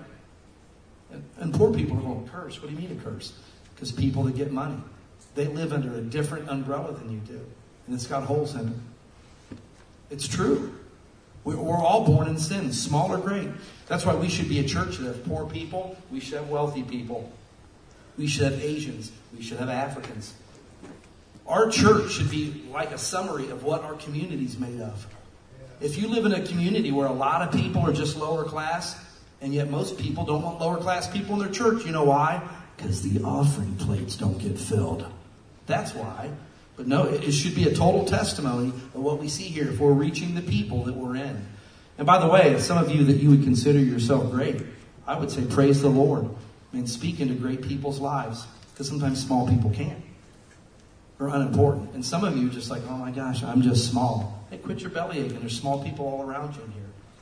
And poor people are going, curse? What do you mean a curse? Because people that get money, they live under a different umbrella than you do. And it's got holes in it. It's true. We're all born in sin, small or great. That's why we should be a church that has poor people. We should have wealthy people. We should have Asians. We should have Africans. Our church should be like a summary of what our community is made of. If you live in a community where a lot of people are just lower class, and yet most people don't want lower class people in their church, you know why? Because the offering plates don't get filled. That's why. But no, it should be a total testimony of what we see here if we're reaching the people that we're in. And by the way, some of you that you would consider yourself great, I would say praise the Lord and speak into great people's lives. Because sometimes small people can't. Or unimportant. And some of you are just like, oh my gosh, I'm just small. Hey, quit your belly aching. There's small people all around you in here.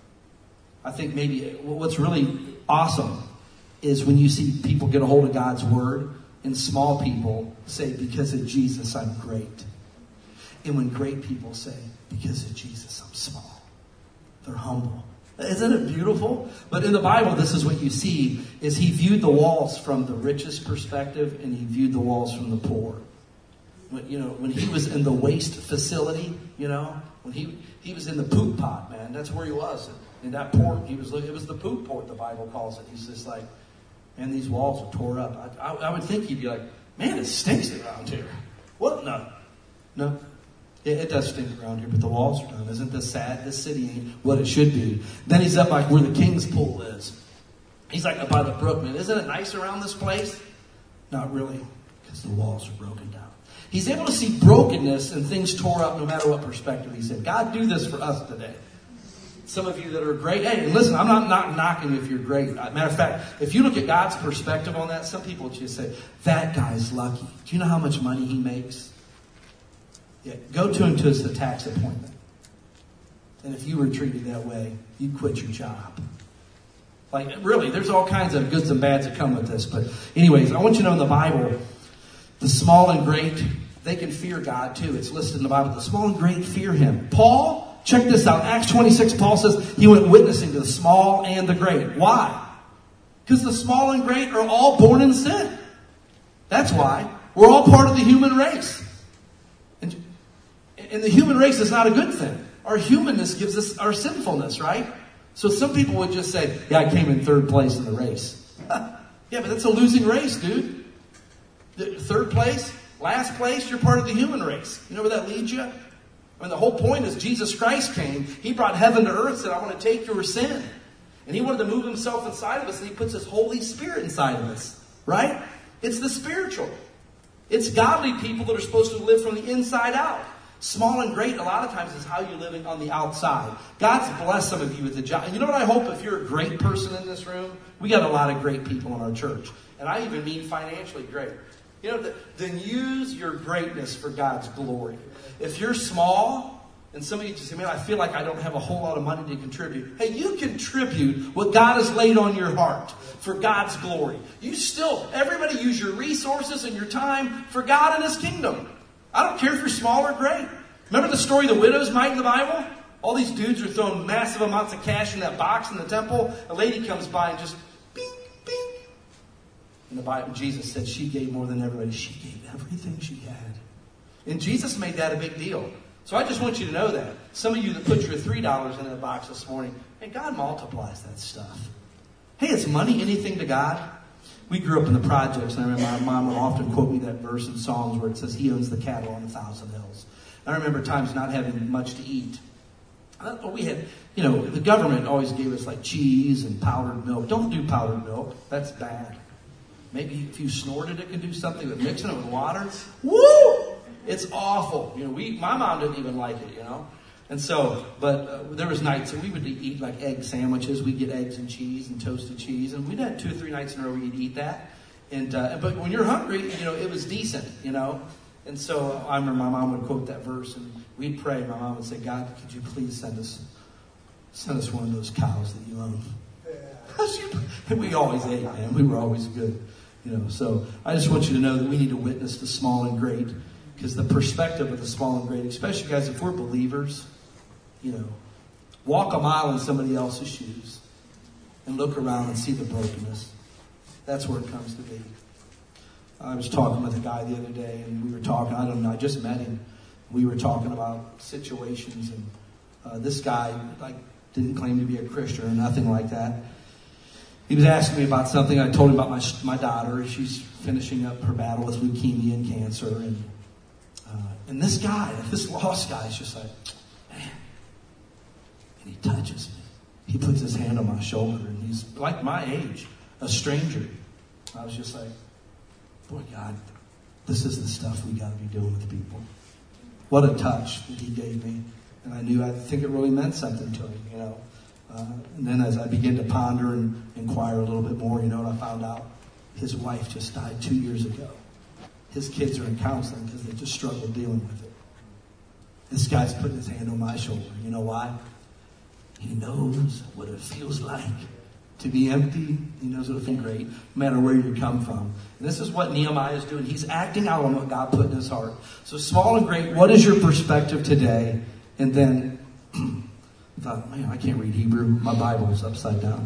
I think maybe what's really awesome is when you see people get a hold of God's word and small people say, because of Jesus, I'm great. And when great people say, because of Jesus, I'm small. They're humble. Isn't it beautiful? But in the Bible, this is what you see, is he viewed the walls from the richest perspective and he viewed the walls from the poor. When he was in the waste facility, when he was in the poop pot, man, that's where he was. In that port, it was the poop port, the Bible calls it. He's just like, man, these walls are tore up. I would think he'd be like, man, it stinks around here. What? No. It does stink around here, but the walls are done. Isn't this sad? This city ain't what it should be. Then he's up like where the King's Pool is. He's like up by the brook, man. Isn't it nice around this place? Not really, because the walls are broken down. He's able to see brokenness and things tore up no matter what perspective he said. God, do this for us today. Some of you that are great, hey, listen, I'm not knocking you if you're great. Matter of fact, if you look at God's perspective on that, some people just say, that guy's lucky. Do you know how much money he makes? Yeah, go to him to his tax appointment. And if you were treated that way, you'd quit your job. Like, really, there's all kinds of goods and bads that come with this. But anyways, I want you to know in the Bible, the small and great, they can fear God too. It's listed in the Bible. The small and great fear him. Paul, check this out. Acts 26, Paul says he went witnessing to the small and the great. Why? Because the small and great are all born in sin. That's why. We're all part of the human race. And the human race is not a good thing. Our humanness gives us our sinfulness, right? So some people would just say, yeah, I came in third place in the race. Yeah, but that's a losing race, dude. Third place, last place, you're part of the human race. You know where that leads you? I mean, the whole point is Jesus Christ came. He brought heaven to earth, said, I want to take your sin. And he wanted to move himself inside of us, and he puts his Holy Spirit inside of us. Right? It's the spiritual. It's godly people that are supposed to live from the inside out. Small and great, a lot of times, is how you're living on the outside. God's blessed some of you with a job. And you know what I hope if you're a great person in this room? We got a lot of great people in our church. And I even mean financially great. You know, then use your greatness for God's glory. If you're small, And some of you just say, man, I feel like I don't have a whole lot of money to contribute. Hey, you contribute what God has laid on your heart for God's glory. Everybody use your resources and your time for God and His kingdom. I don't care if you're small or great. Remember the story of the widow's mite in the Bible? All these dudes are throwing massive amounts of cash in that box in the temple. A lady comes by and just, bing, bing. In the Bible, Jesus said she gave more than everybody. She gave everything she had. And Jesus made that a big deal. So I just want you to know that. Some of you that put your $3 in that box this morning, hey, God multiplies that stuff. Hey, is money anything to God? We grew up in the projects, and I remember my mom would often quote me that verse in Psalms where it says, He owns the cattle on 1,000 hills. And I remember times not having much to eat. We had, the government always gave us like cheese and powdered milk. Don't do powdered milk. That's bad. Maybe if you snorted it, can do something, but mixing it with water, woo! It's awful. My mom didn't even like it, And so, but there was nights that we would eat like egg sandwiches. We'd get eggs and cheese and toasted cheese. And we'd had 2 or 3 nights in a row we'd eat that. But when you're hungry, it was decent, And so I remember my mom would quote that verse and we'd pray. My mom would say, God, could you please send us one of those cows that you own? And we always ate, man. We were always good, So I just want you to know that we need to witness the small and great. Because the perspective of the small and great, especially guys, if we're believers, walk a mile in somebody else's shoes and look around and see the brokenness. That's where it comes to be. I was talking with a guy the other day, and we were talking, I just met him. We were talking about situations, and this guy didn't claim to be a Christian or nothing like that. He was asking me about something. I told him about my daughter. She's finishing up her battle with leukemia and cancer, and this guy, this lost guy, is just like, man. And he touches me. He puts his hand on my shoulder, and he's like my age, a stranger. I was just like, boy, God, this is the stuff we got to be doing with people. What a touch that He gave me. And I think it really meant something to him, And then as I began to ponder and inquire a little bit more, what I found out? His wife just died 2 years ago. His kids are in counseling because they just struggled dealing with it. This guy's putting his hand on my shoulder. You know why? He knows what it feels like to be empty. He knows what it feels great, no matter where you come from. And this is what Nehemiah is doing. He's acting out on what God put in his heart. So small and great, what is your perspective today? And then I thought, man, I can't read Hebrew. My Bible is upside down.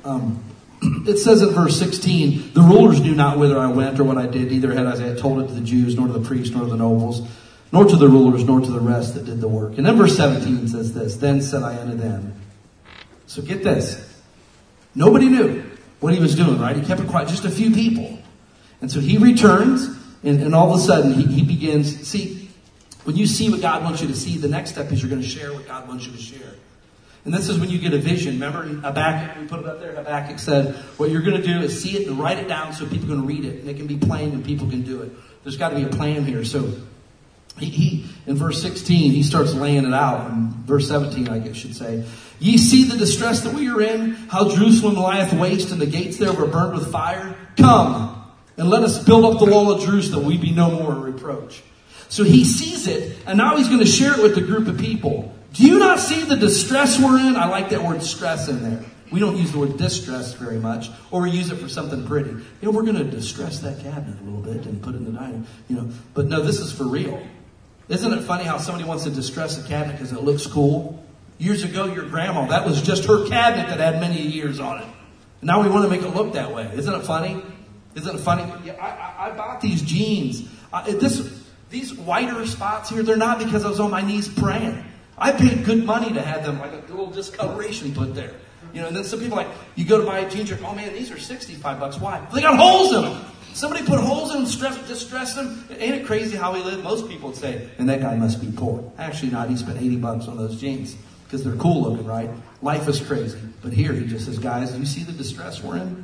It says in verse 16, the rulers knew not whither I went or what I did, neither had I told it to the Jews, nor to the priests, nor to the nobles, nor to the rulers, nor to the rest that did the work. And then verse 17 says this, then said I unto them. So get this. Nobody knew what he was doing, right? He kept it quiet, just a few people. And so he returns, and all of a sudden he begins, see, when you see what God wants you to see, the next step is you're going to share what God wants you to share. And this is when you get a vision. Remember in Habakkuk, we put it up there, Habakkuk said, what you're going to do is see it and write it down so people can read it. And it can be plain and people can do it. There's got to be a plan here. So he in verse 16, he starts laying it out. In verse 17, I guess should say, ye see the distress that we are in, how Jerusalem lieth waste and the gates there were burned with fire. Come and let us build up the wall of Jerusalem. We be no more a reproach. So he sees it, and now he's going to share it with the group of people. Do you not see the distress we're in? I like that word stress in there. We don't use the word distress very much, or we use it for something pretty. We're going to distress that cabinet a little bit and put it in the dining, But no, this is for real. Isn't it funny how somebody wants to distress a cabinet because it looks cool? Years ago, your grandma, that was just her cabinet that had many years on it. And now we want to make it look that way. Isn't it funny? Isn't it funny? Yeah, I bought these jeans. These whiter spots here, they're not because I was on my knees praying. I paid good money to have them, like a little discoloration put there. And then some people you go to buy a jeans, you're like, oh man, these are $65. Why? They got holes in them. Somebody put holes in them, distress them. Ain't it crazy how we live? Most people would say, and that guy must be poor. Actually not. He spent $80 on those jeans because they're cool looking, right? Life is crazy. But here he just says, guys, do you see the distress we're in?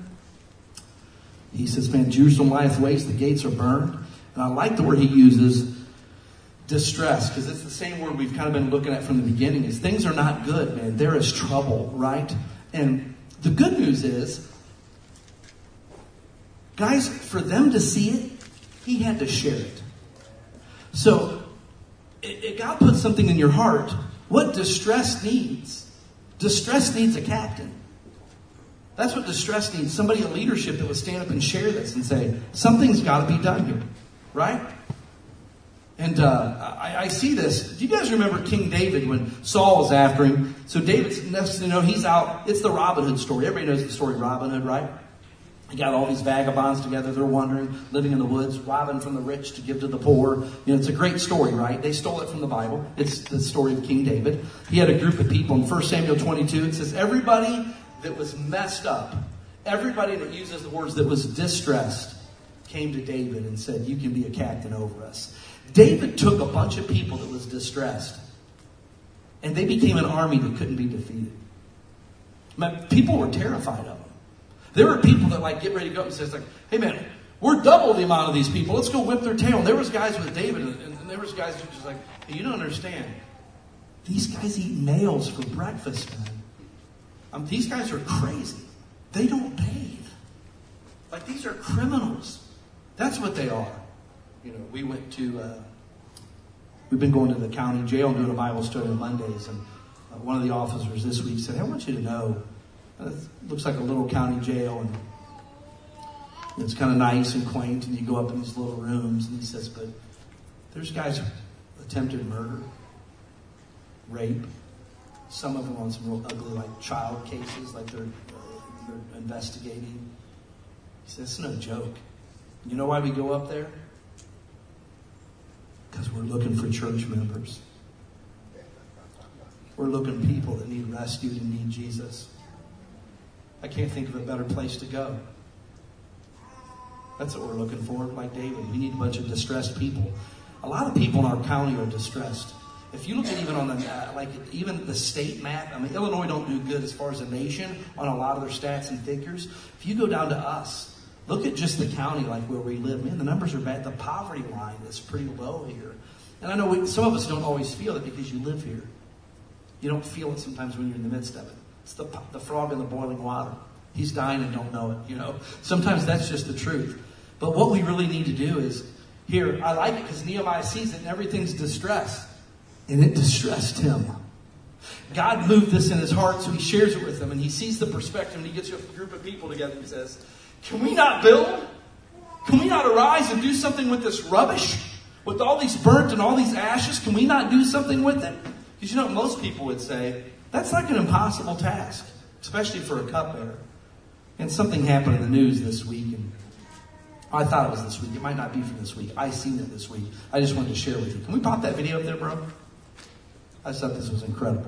He says, man, Jerusalem lieth waste, the gates are burned. And I like the word he uses, distress, because it's the same word we've kind of been looking at from the beginning, is things are not good, man. There is trouble, right? And the good news is, guys, for them to see it, he had to share it. So God put something in your heart. What distress needs? Distress needs a captain. That's what distress needs. Somebody in leadership that would stand up and share this and say, something's got to be done here. Right? And I see this. Do you guys remember King David when Saul was after him? So David's, he's out. It's the Robin Hood story. Everybody knows the story of Robin Hood, right? He got all these vagabonds together. They're wandering, living in the woods, robbing from the rich to give to the poor. It's a great story, right? They stole it from the Bible. It's the story of King David. He had a group of people. In 1 Samuel 22, it says, everybody that was messed up, everybody that uses the words that was distressed, came to David and said, you can be a captain over us. David took a bunch of people that was distressed, and they became an army that couldn't be defeated. People were terrified of them. There were people that get ready to go and says hey man, we're double the amount of these people. Let's go whip their tail. And there was guys with David, and there was guys who were just hey, you don't understand. These guys eat nails for breakfast, man. These guys are crazy. They don't bathe. These are criminals. That's what they are. We went to, we've been going to the county jail and doing a Bible study on Mondays. And one of the officers this week said, I want you to know, it looks like a little county jail. And it's kind of nice and quaint. And you go up in these little rooms. And he says, but there's guys who attempted murder, rape. Some of them on some real ugly, child cases, they're investigating. He says, it's no joke. You know why we go up there? Because we're looking for church members. We're looking for people that need rescued and need Jesus. I can't think of a better place to go. That's what we're looking for, like David. We need a bunch of distressed people. A lot of people in our county are distressed. If you look at even on the even the state map, Illinois don't do good as far as a nation on a lot of their stats and figures. If you go down to us, look at just the county where we live. Man, the numbers are bad. The poverty line is pretty low here. And I know some of us don't always feel it because you live here. You don't feel it sometimes when you're in the midst of it. It's the frog in the boiling water. He's dying and don't know it, Sometimes that's just the truth. But what we really need to do is, here, I like it because Nehemiah sees it and everything's distressed. And it distressed him. God moved this in his heart, so he shares it with them. And he sees the perspective, and he gets a group of people together and he says, can we not build? Can we not arise and do something with this rubbish? With all these burnt and all these ashes, can we not do something with it? Because most people would say, that's like an impossible task, especially for a cupbearer. And something happened in the news this week, and I thought it was this week. It might not be from this week. I seen it this week. I just wanted to share with you. Can we pop that video up there, bro? I just thought this was incredible.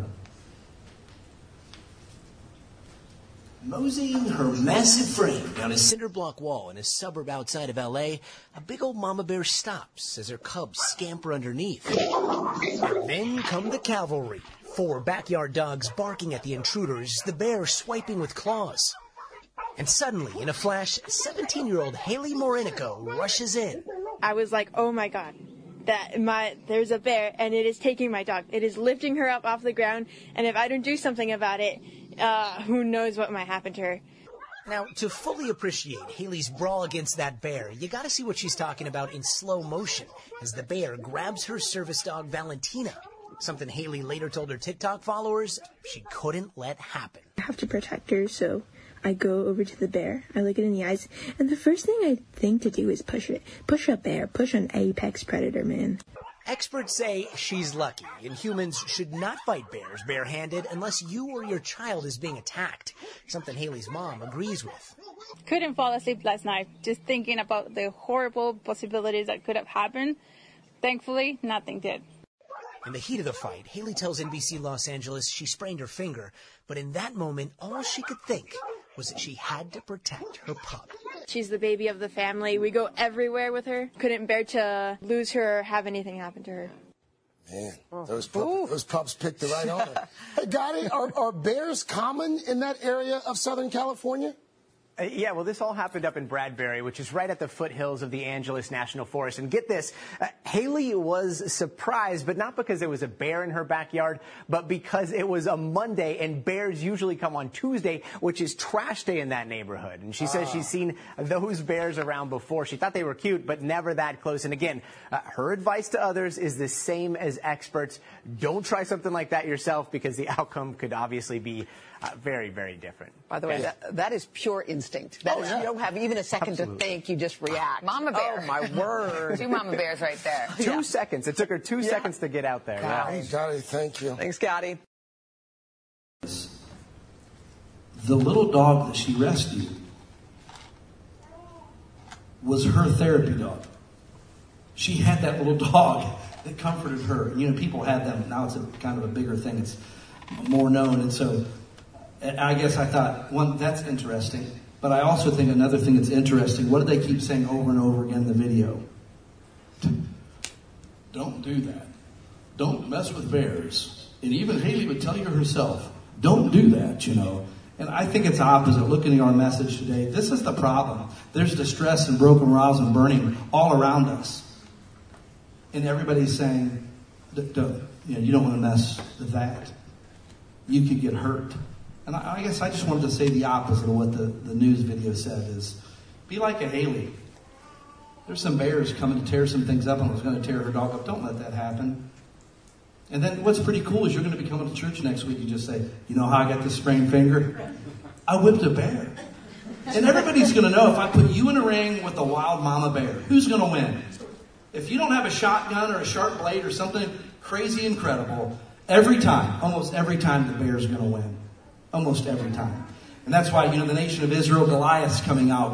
Moseying her massive frame down a cinder block wall in a suburb outside of L.A., a big old mama bear stops as her cubs scamper underneath. Then come the cavalry. 4 backyard dogs barking at the intruders, the bear swiping with claws. And suddenly, in a flash, 17-year-old Haley Morinico rushes in. I was like, oh my God, there's a bear and it is taking my dog. It is lifting her up off the ground, and if I don't do something about it, who knows what might happen to her. Now, to fully appreciate Haley's brawl against that bear, you gotta see what she's talking about in slow motion as the bear grabs her service dog, Valentina. Something Haley later told her TikTok followers she couldn't let happen. I have to protect her, so I go over to the bear. I look it in the eyes, and the first thing I think to do is push it. Push a bear. Push an apex predator, man. Experts say she's lucky, and humans should not fight bears barehanded unless you or your child is being attacked, something Haley's mom agrees with. Couldn't fall asleep last night, just thinking about the horrible possibilities that could have happened. Thankfully, nothing did. In the heat of the fight, Haley tells NBC Los Angeles she sprained her finger, but in that moment, all she could think was that she had to protect her pup. She's the baby of the family. We go everywhere with her. Couldn't bear to lose her or have anything happen to her. Man, those pups picked the right owner. Hey, Gotti, are bears common in that area of Southern California? Yeah, well, this all happened up in Bradbury, which is right at the foothills of the Angeles National Forest. And get this, Haley was surprised, but not because there was a bear in her backyard, but because it was a Monday, and bears usually come on Tuesday, which is trash day in that neighborhood. And she says she's seen those bears around before. She thought they were cute, but never that close. And again, her advice to others is the same as experts. Don't try something like that yourself, because the outcome could obviously be very, very different. By the way, that is pure instinct. That is, you don't have even a second to think. You just react. Mama bear. Oh, my word. 2 mama bears right there. 2 seconds. It took her 2 seconds to get out there. Hey, Scotty, thank you. Thanks, Scotty. The little dog that she rescued was her therapy dog. She had that little dog that comforted her. You know, people have them. Now it's kind of a bigger thing. It's more known. And so I guess I thought, one, that's interesting. But I also think another thing that's interesting, what do they keep saying over and over again in the video? Don't do that. Don't mess with bears. And even Haley would tell you herself, don't do that, you know. And I think it's opposite. Looking at our message today, this is the problem. There's distress and broken rods and burning all around us. And everybody's saying, you don't want to mess with that. You could get hurt. And I guess I just wanted to say the opposite of what the news video said is, be like a Haley. There's some bears coming to tear some things up and was going to tear her dog up. Don't let that happen. And then what's pretty cool is you're going to be coming to church next week and just say, you know how I got this sprained finger? I whipped a bear. And everybody's going to know if I put you in a ring with a wild mama bear, who's going to win? If you don't have a shotgun or a sharp blade or something crazy incredible, almost every time the bear's going to win. Almost every time. And that's why, the nation of Israel, Goliath's coming out.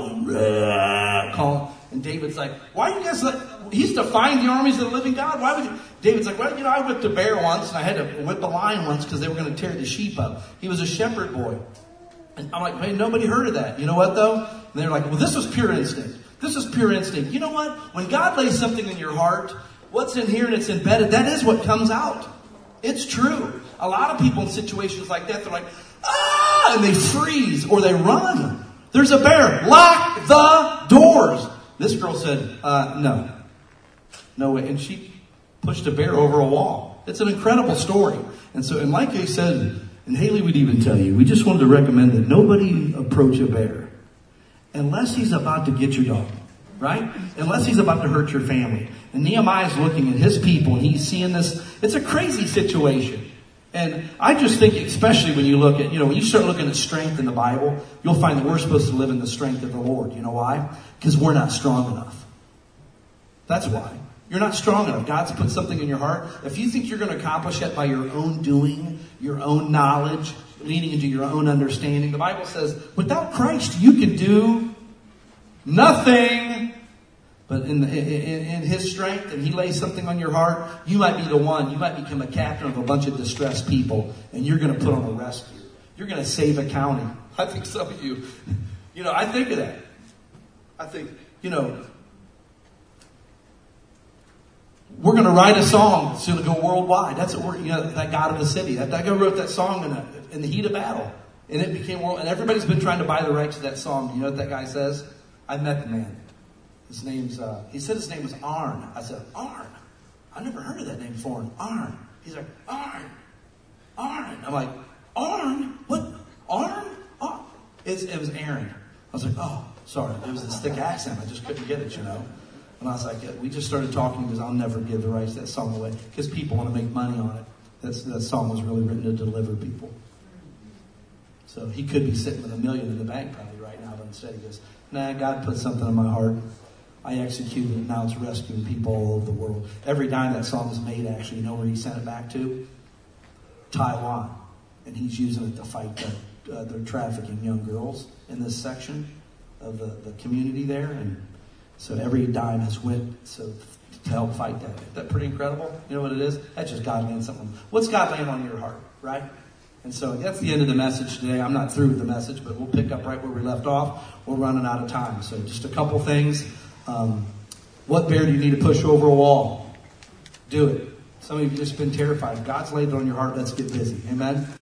And David's like, why are you guys he's defying the armies of the living God. Why would you? David's like, well, I whipped a bear once and I had to whip a lion once because they were going to tear the sheep up. He was a shepherd boy. And I'm like, hey, nobody heard of that. You know what though? And they're like, well, this is pure instinct. This is pure instinct. You know what? When God lays something in your heart, what's in here and it's embedded, that is what comes out. It's true. A lot of people in situations like that, they're like, and they freeze or they run. There's a bear. Lock the doors. This girl said, no way. And she pushed a bear over a wall. It's an incredible story. And like I said, and Haley would even tell you, we just wanted to recommend that nobody approach a bear unless he's about to get your dog, right? Unless he's about to hurt your family. And Nehemiah's looking at his people and he's seeing this. It's a crazy situation. And I just think, especially when you look at, when you start looking at strength in the Bible, you'll find that we're supposed to live in the strength of the Lord. You know why? Because we're not strong enough. That's why. You're not strong enough. God's put something in your heart. If you think you're going to accomplish that by your own doing, your own knowledge, leaning into your own understanding, the Bible says, without Christ, you can do nothing. But in His strength, and He lays something on your heart, you might be the one. You might become a captain of a bunch of distressed people, and you're going to put on a rescue. You're going to save a county. I think some of you, I think of that. I think, we're going to write a song that's going to go worldwide. That's what that God of the city. That guy wrote that song in the heat of battle, and it became world. And everybody's been trying to buy the rights to that song. You know what that guy says? I met the man. His name's, he said his name was Arn. I said, Arn? I never heard of that name before. Arn. He's like, Arn. I'm like, Arn? What? Arn? Oh. It was Aaron. I was like, oh, sorry. It was this thick accent. I just couldn't get it, And I was like, we just started talking because I'll never give the rights to that song away because people want to make money on it. That song was really written to deliver people. So he could be sitting with $1 million in the bank probably right now, but instead he goes, nah, God put something in my heart. I executed it, and now it's rescuing people all over the world. Every dime that song is made, actually, you know where he sent it back to? Taiwan. And he's using it to fight they're trafficking young girls in this section of the community there. And so every dime has went to help fight that. Isn't that pretty incredible? You know what it is? That's just God laying something. What's God laying on your heart, right? And so that's the end of the message today. I'm not through with the message, but we'll pick up right where we left off. We're running out of time. So just a couple things. What bear do you need to push over a wall? Do it. Some of you have just been terrified. God's laid it on your heart. Let's get busy. Amen.